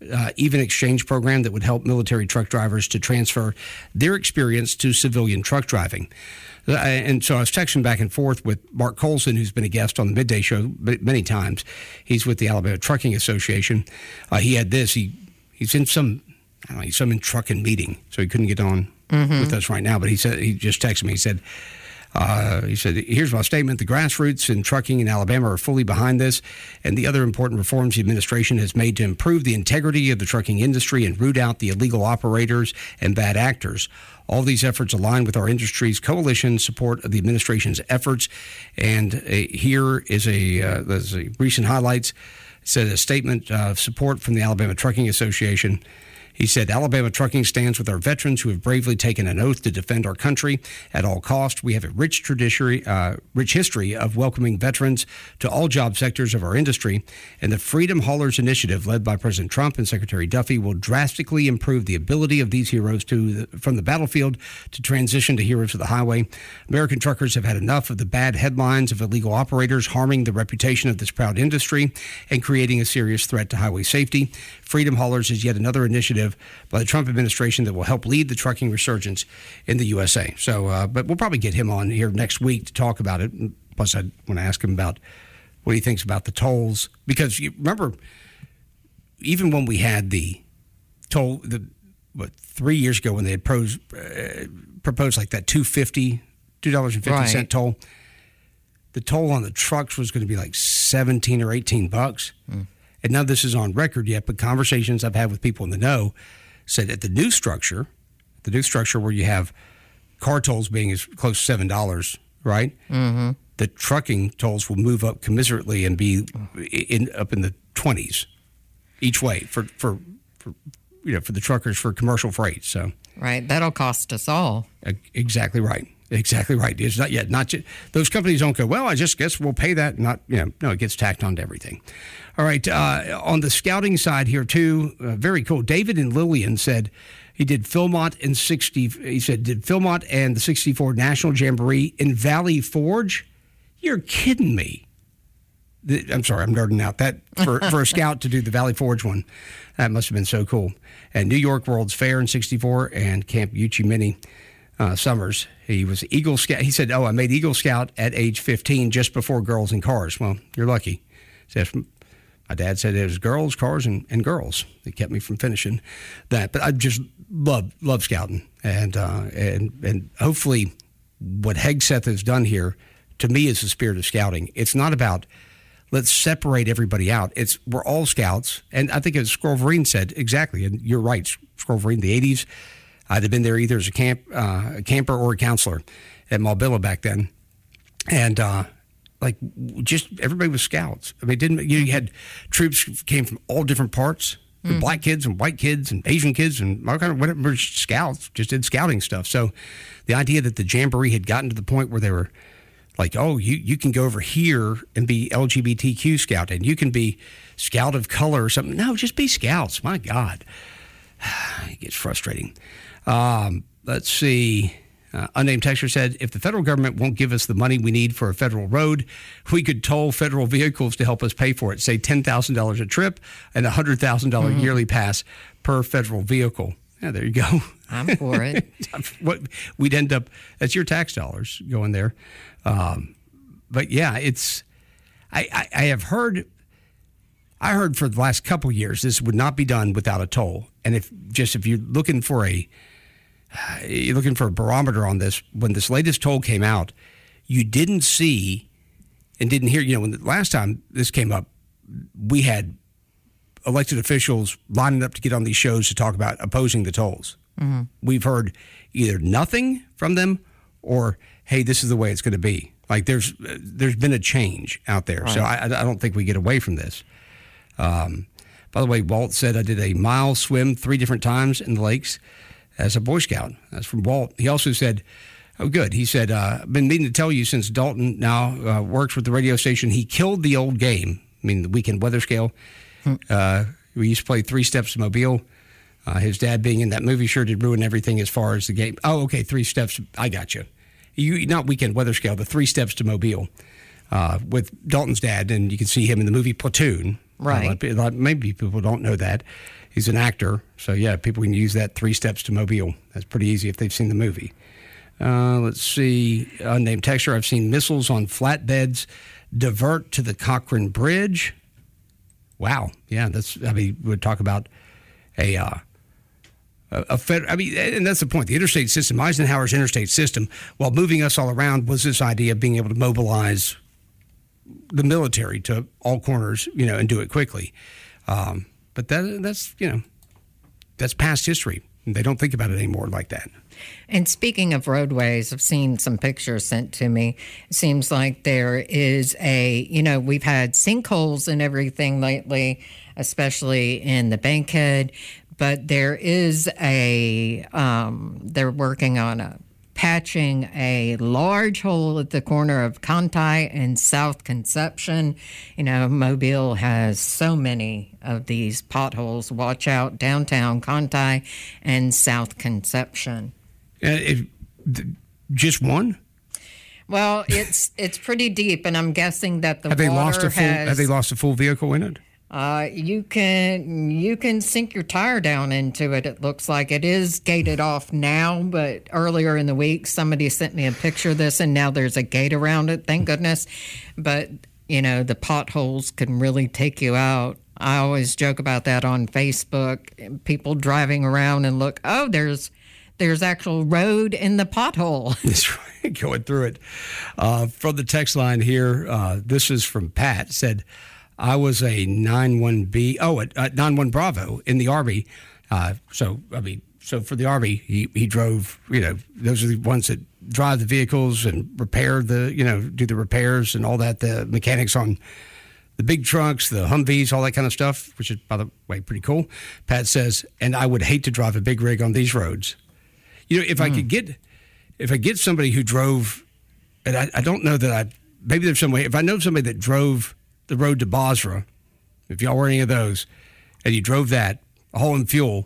uh, even exchange program that would help military truck drivers to transfer their experience to civilian truck driving. Uh, and so I was texting back and forth with Mark Colson, who's been a guest on the Midday Show many times. He's with the Alabama Trucking Association. Uh, he had this. He he's in some I don't know, he's some in trucking meeting, so he couldn't get on mm-hmm. with us right now. But he said he just texted me. He said. Uh, he said, here's my statement. The grassroots in trucking in Alabama are fully behind this and the other important reforms the administration has made to improve the integrity of the trucking industry and root out the illegal operators and bad actors. All these efforts align with our industry's coalition support of the administration's efforts. And uh, here is a, uh, there's a recent highlights. It said a statement of support from the Alabama Trucking Association. He said, Alabama Trucking stands with our veterans who have bravely taken an oath to defend our country at all costs. We have a rich tradition, uh, rich history of welcoming veterans to all job sectors of our industry, and the Freedom Haulers Initiative, led by President Trump and Secretary Duffy, will drastically improve the ability of these heroes to from the battlefield to transition to heroes of the highway. American truckers have had enough of the bad headlines of illegal operators harming the reputation of this proud industry and creating a serious threat to highway safety. Freedom Haulers is yet another initiative by the Trump administration that will help lead the trucking resurgence in the U S A. So, uh, but we'll probably get him on here next week to talk about it. Plus, I want to ask him about what he thinks about the tolls. Because you remember, even when we had the toll, the what, three years ago when they had pros, uh, proposed like that two dollars and fifty cents, two dollars and fifty cents right. toll, the toll on the trucks was going to be like seventeen or eighteen bucks. Mm. And none of this is on record yet, but conversations I've had with people in the know said at the new structure, the new structure where you have car tolls being as close to seven dollars, right? Mm-hmm. The trucking tolls will move up commensurately and be in up in the twenties each way for, for, for you know for the truckers for commercial freight. So right, that'll cost us all. Exactly right. Exactly right. It's not yet. Not just, those companies don't go, well, I just guess we'll pay that. Not, you know, no, it gets tacked onto everything. All right. Uh, on the scouting side here, too, uh, very cool. David and Lillian said he did Philmont and sixty. He said, did Philmont and the sixty-four National Jamboree in Valley Forge? You're kidding me. The, I'm sorry, I'm nerding out. That for, for a scout to do the Valley Forge one, that must have been so cool. And New York World's Fair in sixty-four and Camp Uchimini. Uh, Summers, he was Eagle Scout. He said, oh, I made Eagle Scout at age fifteen just before girls and cars. Well, you're lucky. So my dad said it was girls, cars, and, and girls that kept me from finishing that. But I just love love scouting. And, uh, and, and hopefully what Hegseth has done here, to me, is the spirit of scouting. It's not about let's separate everybody out. It's we're all scouts. And I think as Squirrel Vereen said, exactly, and you're right, Squirrel Vereen, the eighties, I'd have been there either as a camp, uh, a camper or a counselor at Malbilla back then, and uh, like just everybody was scouts. I mean, didn't you had troops came from all different parts, mm-hmm. black kids and white kids and Asian kids and all kind of whatever scouts just did scouting stuff. So the idea that the Jamboree had gotten to the point where they were like, oh, you you can go over here and be L G B T Q scout and you can be scout of color or something. No, just be scouts. My God, it gets frustrating. Um, let's see. Uh, unnamed texter said, if the federal government won't give us the money we need for a federal road, we could toll federal vehicles to help us pay for it. Say ten thousand dollars a trip and a one hundred thousand dollars mm-hmm. yearly pass per federal vehicle. Yeah, there you go. I'm for it. What we'd end up, that's your tax dollars going there. Um, but yeah, it's, I, I, I have heard, I heard for the last couple of years, this would not be done without a toll. And if just, if you're looking for a, you're looking for a barometer on this, when this latest toll came out, you didn't see and didn't hear, you know, when the last time this came up, we had elected officials lining up to get on these shows to talk about opposing the tolls. Mm-hmm. We've heard either nothing from them or, hey, this is the way it's going to be. Like there's there's been a change out there. Right. So I, I don't think we get away from this. Um, by the way, Walt said I did a mile swim three different times in the lakes as a Boy Scout. That's from Walt. He also said, oh, good. He said, uh, I've been meaning to tell you since Dalton now uh, works with the radio station, he killed the old game, I mean, the weekend weather scale. Hmm. Uh, we used to play Three Steps to Mobile. Uh, his dad being in that movie sure did ruin everything as far as the game. Oh, okay, Three Steps. I got you. You not weekend weather scale, the Three Steps to Mobile uh, with Dalton's dad, and you can see him in the movie Platoon. Right. A lot of people- a lot- maybe people don't know that. He's an actor. So, yeah, people can use that Three Steps to Mobile. That's pretty easy if they've seen the movie. Uh, let's see. Unnamed texture. I've seen missiles on flatbeds divert to the Cochrane Bridge. Wow. Yeah, that's, I mean, we'd talk about a, uh, a, a fed, I mean, and that's the point. The interstate system, Eisenhower's interstate system, while moving us all around, was this idea of being able to mobilize the military to all corners, you know, and do it quickly. Um, but that that's, you know, that's past history. They don't think about it anymore like that. And speaking of roadways, I've seen some pictures sent to me. It seems like there is a, you know, we've had sinkholes and everything lately, especially in the Bankhead, but there is a, um, they're working on a patching a large hole at the corner of Conti and South Conception. You know, Mobile has so many of these potholes. Watch out, downtown Conti and South Conception. Uh, it, th- just one? Well, it's it's pretty deep, and I'm guessing that the have they water lost a full, has... Have they lost a full vehicle in it? Uh, you can you can sink your tire down into it. It looks like it is gated off now, but earlier in the week somebody sent me a picture of this, and now there's a gate around it. Thank goodness. But you know, the potholes can really take you out. I always joke about that on Facebook. People driving around and look, oh, there's there's actual road in the pothole. That's right, going through it. Uh, from the text line here, uh, this is from Pat. Said, I was a nine one B, oh, at uh, nine one Bravo in the Army. Uh, so, I mean, so for the Army, he, he drove, you know, those are the ones that drive the vehicles and repair the, you know, do the repairs and all that, the mechanics on the big trucks, the Humvees, all that kind of stuff, which is, by the way, pretty cool. Pat says, and I would hate to drive a big rig on these roads. You know, if mm. I could get, if I get somebody who drove, and I, I don't know that I, maybe there's some way, if I know somebody that drove the road to Basra, if y'all were any of those, and you drove that, hauling fuel,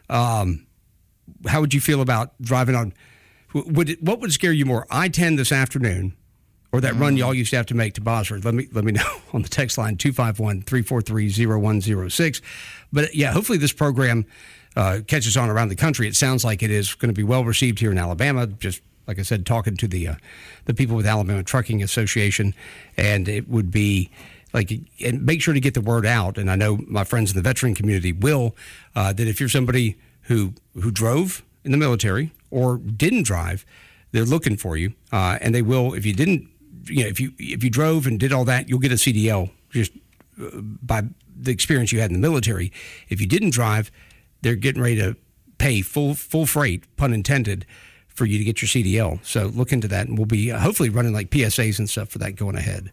um, how would you feel about driving on, would it, what would scare you more, I ten this afternoon, or that mm. run y'all used to have to make to Basra? Let me let me know on the text line, two five one, three four three, zero one zero six. But yeah, hopefully this program uh, catches on around the country. It sounds like it is going to be well received here in Alabama, just like I said, talking to the uh, the people with Alabama Trucking Association, and it would be like, and make sure to get the word out. And I know my friends in the veteran community will, uh, that if you're somebody who who drove in the military or didn't drive, they're looking for you, uh, and they will. If you didn't, you know, if you if you drove and did all that, you'll get a C D L just uh, by the experience you had in the military. If you didn't drive, they're getting ready to pay full full freight, pun intended, for you to get your C D L. So look into that, and we'll be uh, hopefully running like P S As and stuff for that going ahead.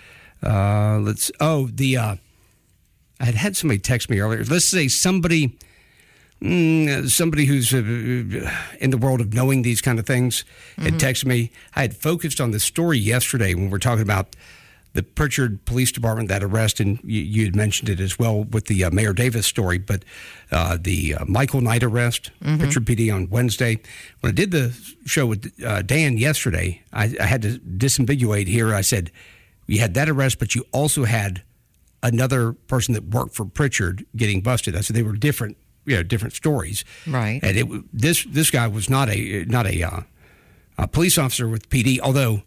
Uh, let's, oh, the, uh, I had had somebody text me earlier. Let's say somebody, mm, somebody who's uh, in the world of knowing these kind of things had mm-hmm. texted me. I had focused on the story yesterday when we were talking about the Pritchard Police Department, that arrest, and you, you had mentioned it as well with the uh, Mayor Davis story, but uh, the uh, Michael Knight arrest, mm-hmm. Pritchard P D on Wednesday. When I did the show with uh, Dan yesterday, I, I had to disambiguate here. I said, you had that arrest, but you also had another person that worked for Pritchard getting busted. I said they were different, you know, different stories. Right. And it this this guy was not a not a, uh, a police officer with P D, although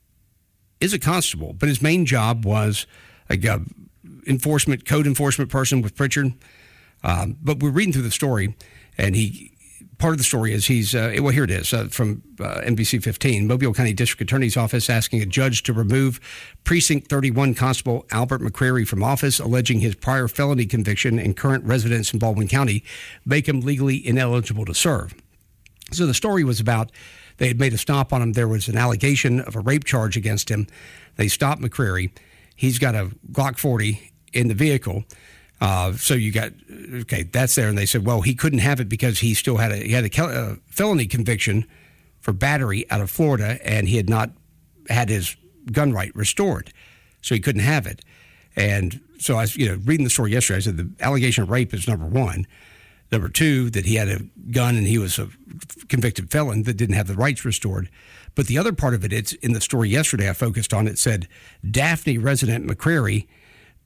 is a constable. But his main job was a uh, enforcement, code enforcement person with Pritchard. Um, but we're reading through the story, and he. Part of the story is he's, uh, well, here it is uh, from uh, N B C fifteen. Mobile County District Attorney's Office asking a judge to remove Precinct thirty-one Constable Albert McCrary from office, alleging his prior felony conviction and current residence in Baldwin County make him legally ineligible to serve. So the story was about they had made a stop on him. There was an allegation of a rape charge against him. They stopped McCrary. He's got a Glock forty in the vehicle. Uh, so you got, okay, that's there. And they said, well, he couldn't have it because he still had a, he had a, a felony conviction for battery out of Florida, and he had not had his gun right restored. So he couldn't have it. And so I was, you know, reading the story yesterday, I said the allegation of rape is number one. Number two, that he had a gun and he was a convicted felon that didn't have the rights restored. But the other part of it, it's in the story yesterday I focused on, it said Daphne resident McCrary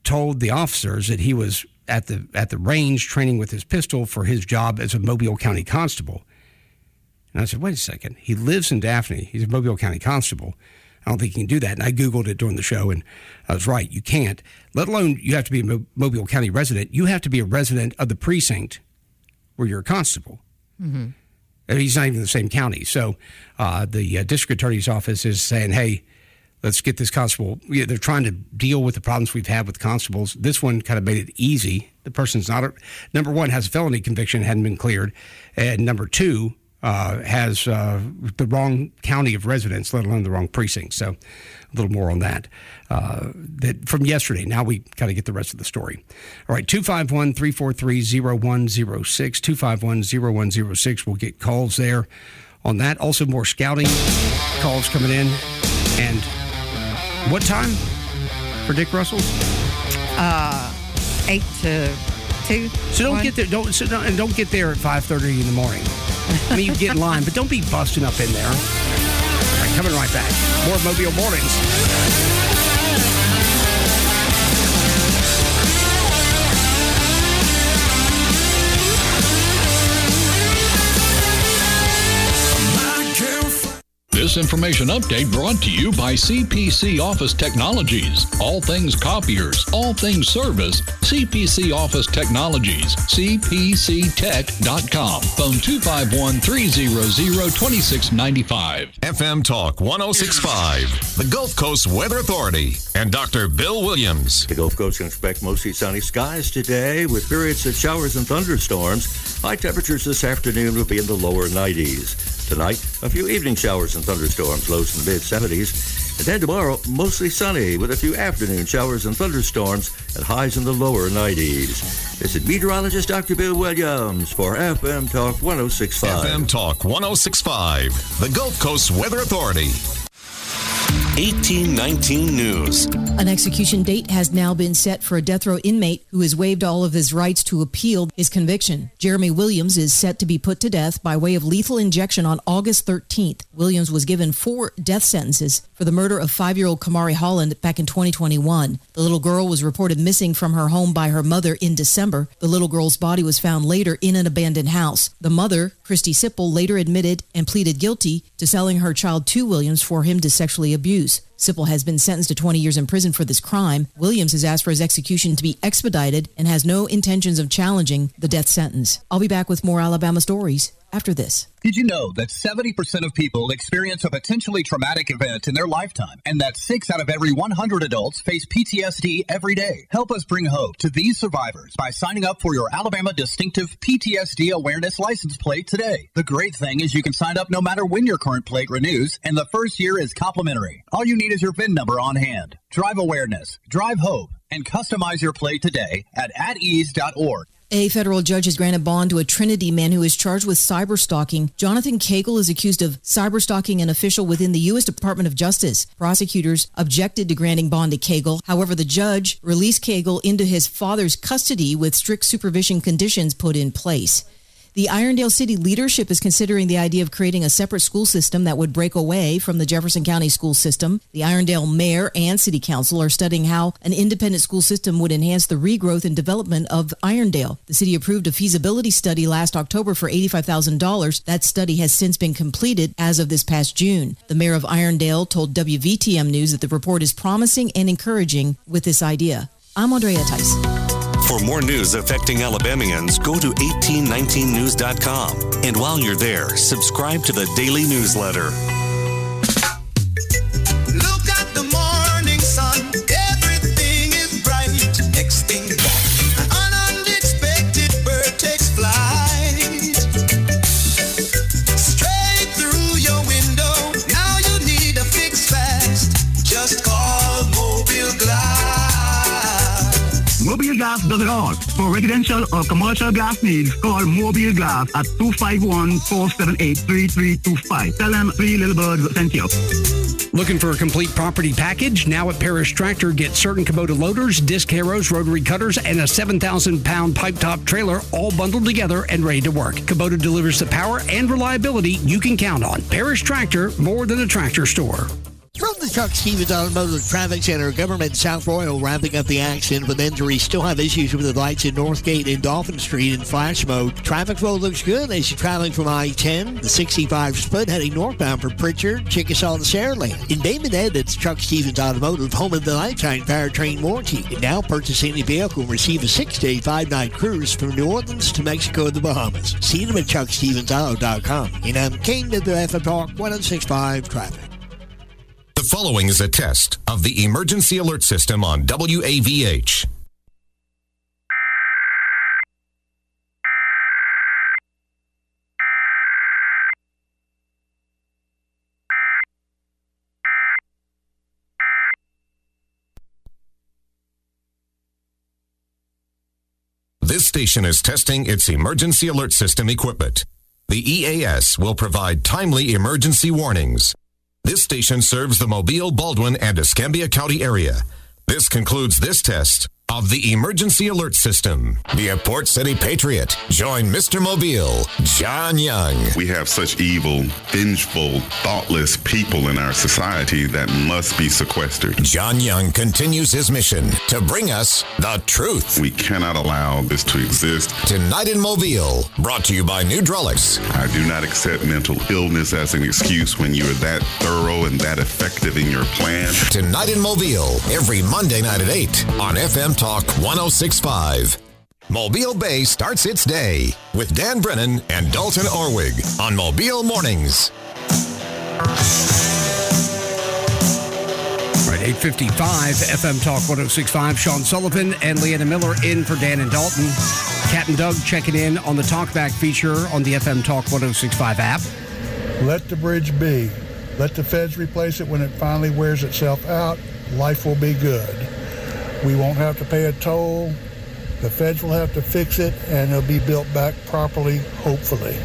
told the officers that he was at the at the range training with his pistol for his job as a Mobile County constable. And I said, wait a second. He lives in Daphne. He's a Mobile County constable. I don't think you can do that. And I Googled it during the show, and I was right. You can't. Let alone you have to be a Mo- Mobile County resident. You have to be a resident of the precinct where you're a constable. Mm-hmm. And he's not even in the same county. So uh, the uh, district attorney's office is saying, hey, let's get this constable. Yeah, they're trying to deal with the problems we've had with constables. This one kind of made it easy. The person's not, a, number one, has a felony conviction, hadn't been cleared. And number two, uh, has uh, the wrong county of residence, let alone the wrong precinct. So a little more on that. Uh, that from yesterday. Now we kind of get the rest of the story. All right, two five one, three four three, zero one zero six, two five one, zero one zero six. We'll get calls there on that. Also more scouting calls coming in. And what time for Dick Russell's? Uh, eight to two. So don't one. get there. Don't so don't, and don't get there at five thirty in the morning. I mean, you get in line, but don't be busting up in there. All right, coming right back. More Mobile Mornings. This information update brought to you by C P C Office Technologies. All things copiers, all things service, C P C Office Technologies, c p c tech dot com. Phone two five one, three zero zero, two six nine five. F M Talk one oh six point five, the Gulf Coast Weather Authority, and Doctor Bill Williams. The Gulf Coast can expect mostly sunny skies today with periods of showers and thunderstorms. High temperatures this afternoon will be in the lower nineties. Tonight, a few evening showers and thunderstorms, lows in the mid-seventies. And then tomorrow, mostly sunny with a few afternoon showers and thunderstorms and highs in the lower nineties. This is meteorologist Doctor Bill Williams for F M Talk one oh six point five. F M Talk one oh six point five, the Gulf Coast Weather Authority. eighteen nineteen News. An execution date has now been set for a death row inmate who has waived all of his rights to appeal his conviction. Jeremy Williams is set to be put to death by way of lethal injection on August thirteenth. Williams was given four death sentences for the murder of five-year-old Kamari Holland back in twenty twenty-one. The little girl was reported missing from her home by her mother in December. The little girl's body was found later in an abandoned house. The mother, Christy Sipple, later admitted and pleaded guilty to selling her child to Williams for him to sexually abuse. Sipple has been sentenced to twenty years in prison for this crime. Williams has asked for his execution to be expedited and has no intentions of challenging the death sentence. I'll be back with more Alabama stories after this. Did you know that seventy percent of people experience a potentially traumatic event in their lifetime, and that six out of every one hundred adults face P T S D every day? Help us bring hope to these survivors by signing up for your Alabama Distinctive P T S D Awareness License Plate today. The great thing is you can sign up no matter when your current plate renews, and the first year is complimentary. All you need is your V I N number on hand. Drive awareness, drive hope, and customize your plate today at at ease dot org. A federal judge has granted bond to a Trinity man who is charged with cyberstalking. Jonathan Cagle is accused of cyberstalking an official within the U S Department of Justice. Prosecutors objected to granting bond to Cagle. However, the judge released Cagle into his father's custody with strict supervision conditions put in place. The Irondale City leadership is considering the idea of creating a separate school system that would break away from the Jefferson County school system. The Irondale mayor and city council are studying how an independent school system would enhance the regrowth and development of Irondale. The city approved a feasibility study last October for eighty-five thousand dollars. That study has since been completed as of this past June. The mayor of Irondale told W V T M News that the report is promising and encouraging with this idea. I'm Andrea Tice. For more news affecting Alabamians, go to eighteen nineteen news dot com. And while you're there, subscribe to the daily newsletter. Look at the morning sun. Everything is bright. Next thing, an unexpected bird takes flight. Straight through your window. Now you need a fix fast. Just call Mobile Glass. Mobile Glass does it all. For residential or commercial glass needs, call Mobile Glass at two five one, four seven eight, three three two five. Tell them Three Little Birds sent you. Looking for a complete property package? Now at Parrish Tractor, get certain Kubota loaders, disc harrows, rotary cutters, and a seven thousand pound pipe top trailer all bundled together and ready to work. Kubota delivers the power and reliability you can count on. Parrish Tractor, more than a tractor store. From the Chuck Stevens Automotive Traffic Center. Government South Royal wrapping up the accident with injuries. Still have issues with the lights in Northgate and Dolphin Street in flash mode. Traffic flow looks good as you're traveling from I ten, the sixty-five split heading northbound for Pritchard, Chickasaw, and Saraland. In Bay Minette, it's Chuck Stevens Automotive, home of the lifetime powertrain warranty. And now purchase any vehicle and receive a six-day, five-night cruise from New Orleans to Mexico and the Bahamas. See them at chuck stevens auto dot com. And I'm Kane to the F M Talk one oh six point five Traffic. The following is a test of the emergency alert system on W A V H. This station is testing its emergency alert system equipment. The E A S will provide timely emergency warnings. This station serves the Mobile, Baldwin, and Escambia County area. This concludes this test of the emergency alert system. Be a Port City Patriot. Join Mister Mobile, John Young. We have such evil, vengeful, thoughtless people in our society that must be sequestered. John Young continues his mission to bring us the truth. We cannot allow this to exist. Tonight in Mobile, brought to you by Nudralix. I do not accept mental illness as an excuse when you are that thorough and that effective in your plan. Tonight in Mobile, every Monday night at eight on F M Talk one oh six point five. Mobile Bay starts its day with Dan Brennan and Dalton Orwig on Mobile Mornings. All right, eight fifty-five, F M Talk one oh six point five. Sean Sullivan and Leanna Miller in for Dan and Dalton. Captain Doug checking in on the Talkback feature on the F M Talk one oh six point five app. Let the bridge be. Let the feds replace it when it finally wears itself out. Life will be good. We won't have to pay a toll. The feds will have to fix it, and it'll be built back properly, hopefully.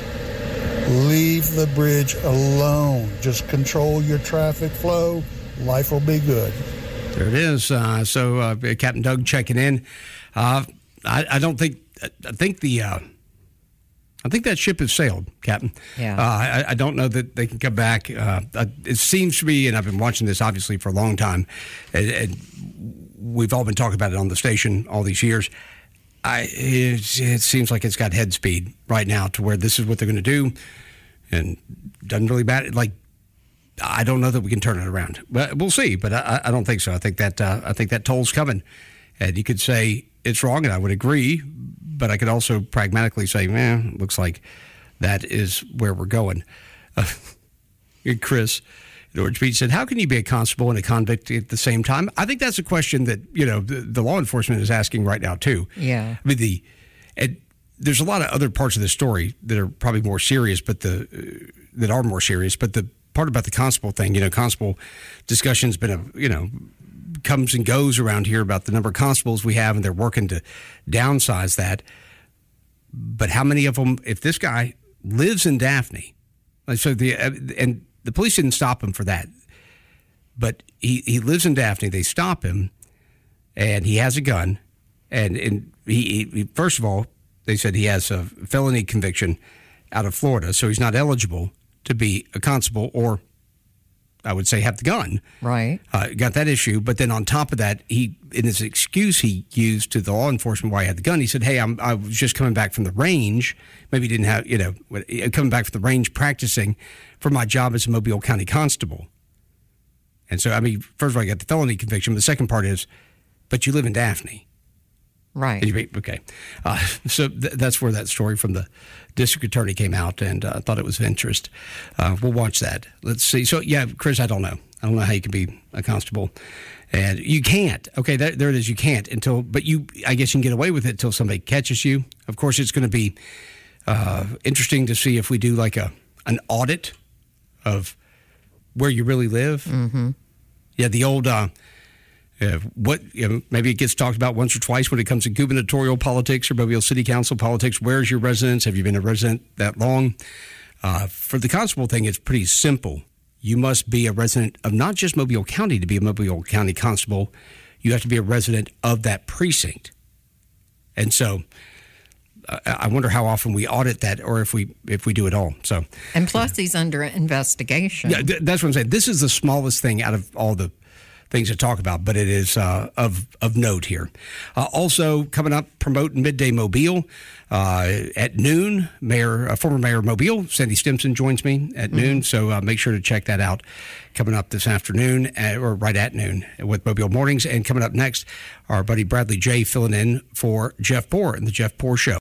Leave the bridge alone. Just control your traffic flow. Life will be good. There it is. Uh, so uh, Captain Doug checking in. Uh, I, I don't think. I think the. Uh, I think that ship has sailed, Captain. Yeah. Uh, I, I don't know that they can come back. Uh, it seems to me, and I've been watching this obviously for a long time, and, and we've all been talking about it on the station all these years. I it, it seems like it's got head speed right now to where this is what they're going to do, and doesn't really matter. Like, I don't know that we can turn it around, but we'll see. But I, I don't think so. I think that uh, I think that toll's coming, and you could say it's wrong, and I would agree. But I could also pragmatically say, man, looks like that is where we're going. Uh, Chris at Orange Beach said, how can you be a constable and a convict at the same time? I think that's a question that, you know, the, the law enforcement is asking right now, too. Yeah. I mean, the and there's a lot of other parts of the story that are probably more serious, but the uh, that are more serious. But the part about the constable thing, you know, constable discussion's been a, you know, comes and goes around here about the number of constables we have, and they're working to downsize that. But how many of them, if this guy lives in Daphne, so the and the police didn't stop him for that, but he, he lives in Daphne, they stop him, and he has a gun, and, and he, he first of all, they said he has a felony conviction out of Florida, so he's not eligible to be a constable or, I would say, have the gun. Right. Uh, got that issue. But then on top of that, he, in his excuse he used to the law enforcement why he had the gun, he said, hey, I'm, I was just coming back from the range. Maybe he didn't have, you know, coming back from the range practicing for my job as a Mobile County Constable. And so, I mean, first of all, you got the felony conviction. But the second part is, but you live in Daphne. Right. You, okay. Uh, so th- that's where that story from the district attorney came out, and I uh, thought it was of interest. Uh, we'll watch that. Let's see. So, yeah, Chris, I don't know. I don't know how you can be a constable. And you can't. Okay, there, there it is. You can't until, but you, I guess you can get away with it until somebody catches you. Of course, it's going to be uh, interesting to see if we do like a an audit of where you really live. Mm-hmm. Yeah, the old... Uh, Uh, what you know, maybe it gets talked about once or twice when it comes to gubernatorial politics or Mobile City Council politics. Where's your residence? Have you been a resident that long? Uh, for the constable thing, it's pretty simple. You must be a resident of not just Mobile County to be a Mobile County constable. You have to be a resident of that precinct. And so I wonder how often we audit that, or if we if we do it all. So, and plus, he's under investigation. Yeah, th- that's what I'm saying. This is the smallest thing out of all the things to talk about, but it is uh, of of note here. Uh, also coming up, promoting Midday Mobile uh, at noon. Mayor, uh, former Mayor of Mobile, Sandy Stimson, joins me at mm-hmm. noon, so uh, make sure to check that out. Coming up this afternoon, at, or right at noon, with Mobile Mornings. And coming up next, our buddy Bradley J filling in for Jeff Poor in the Jeff Poor Show.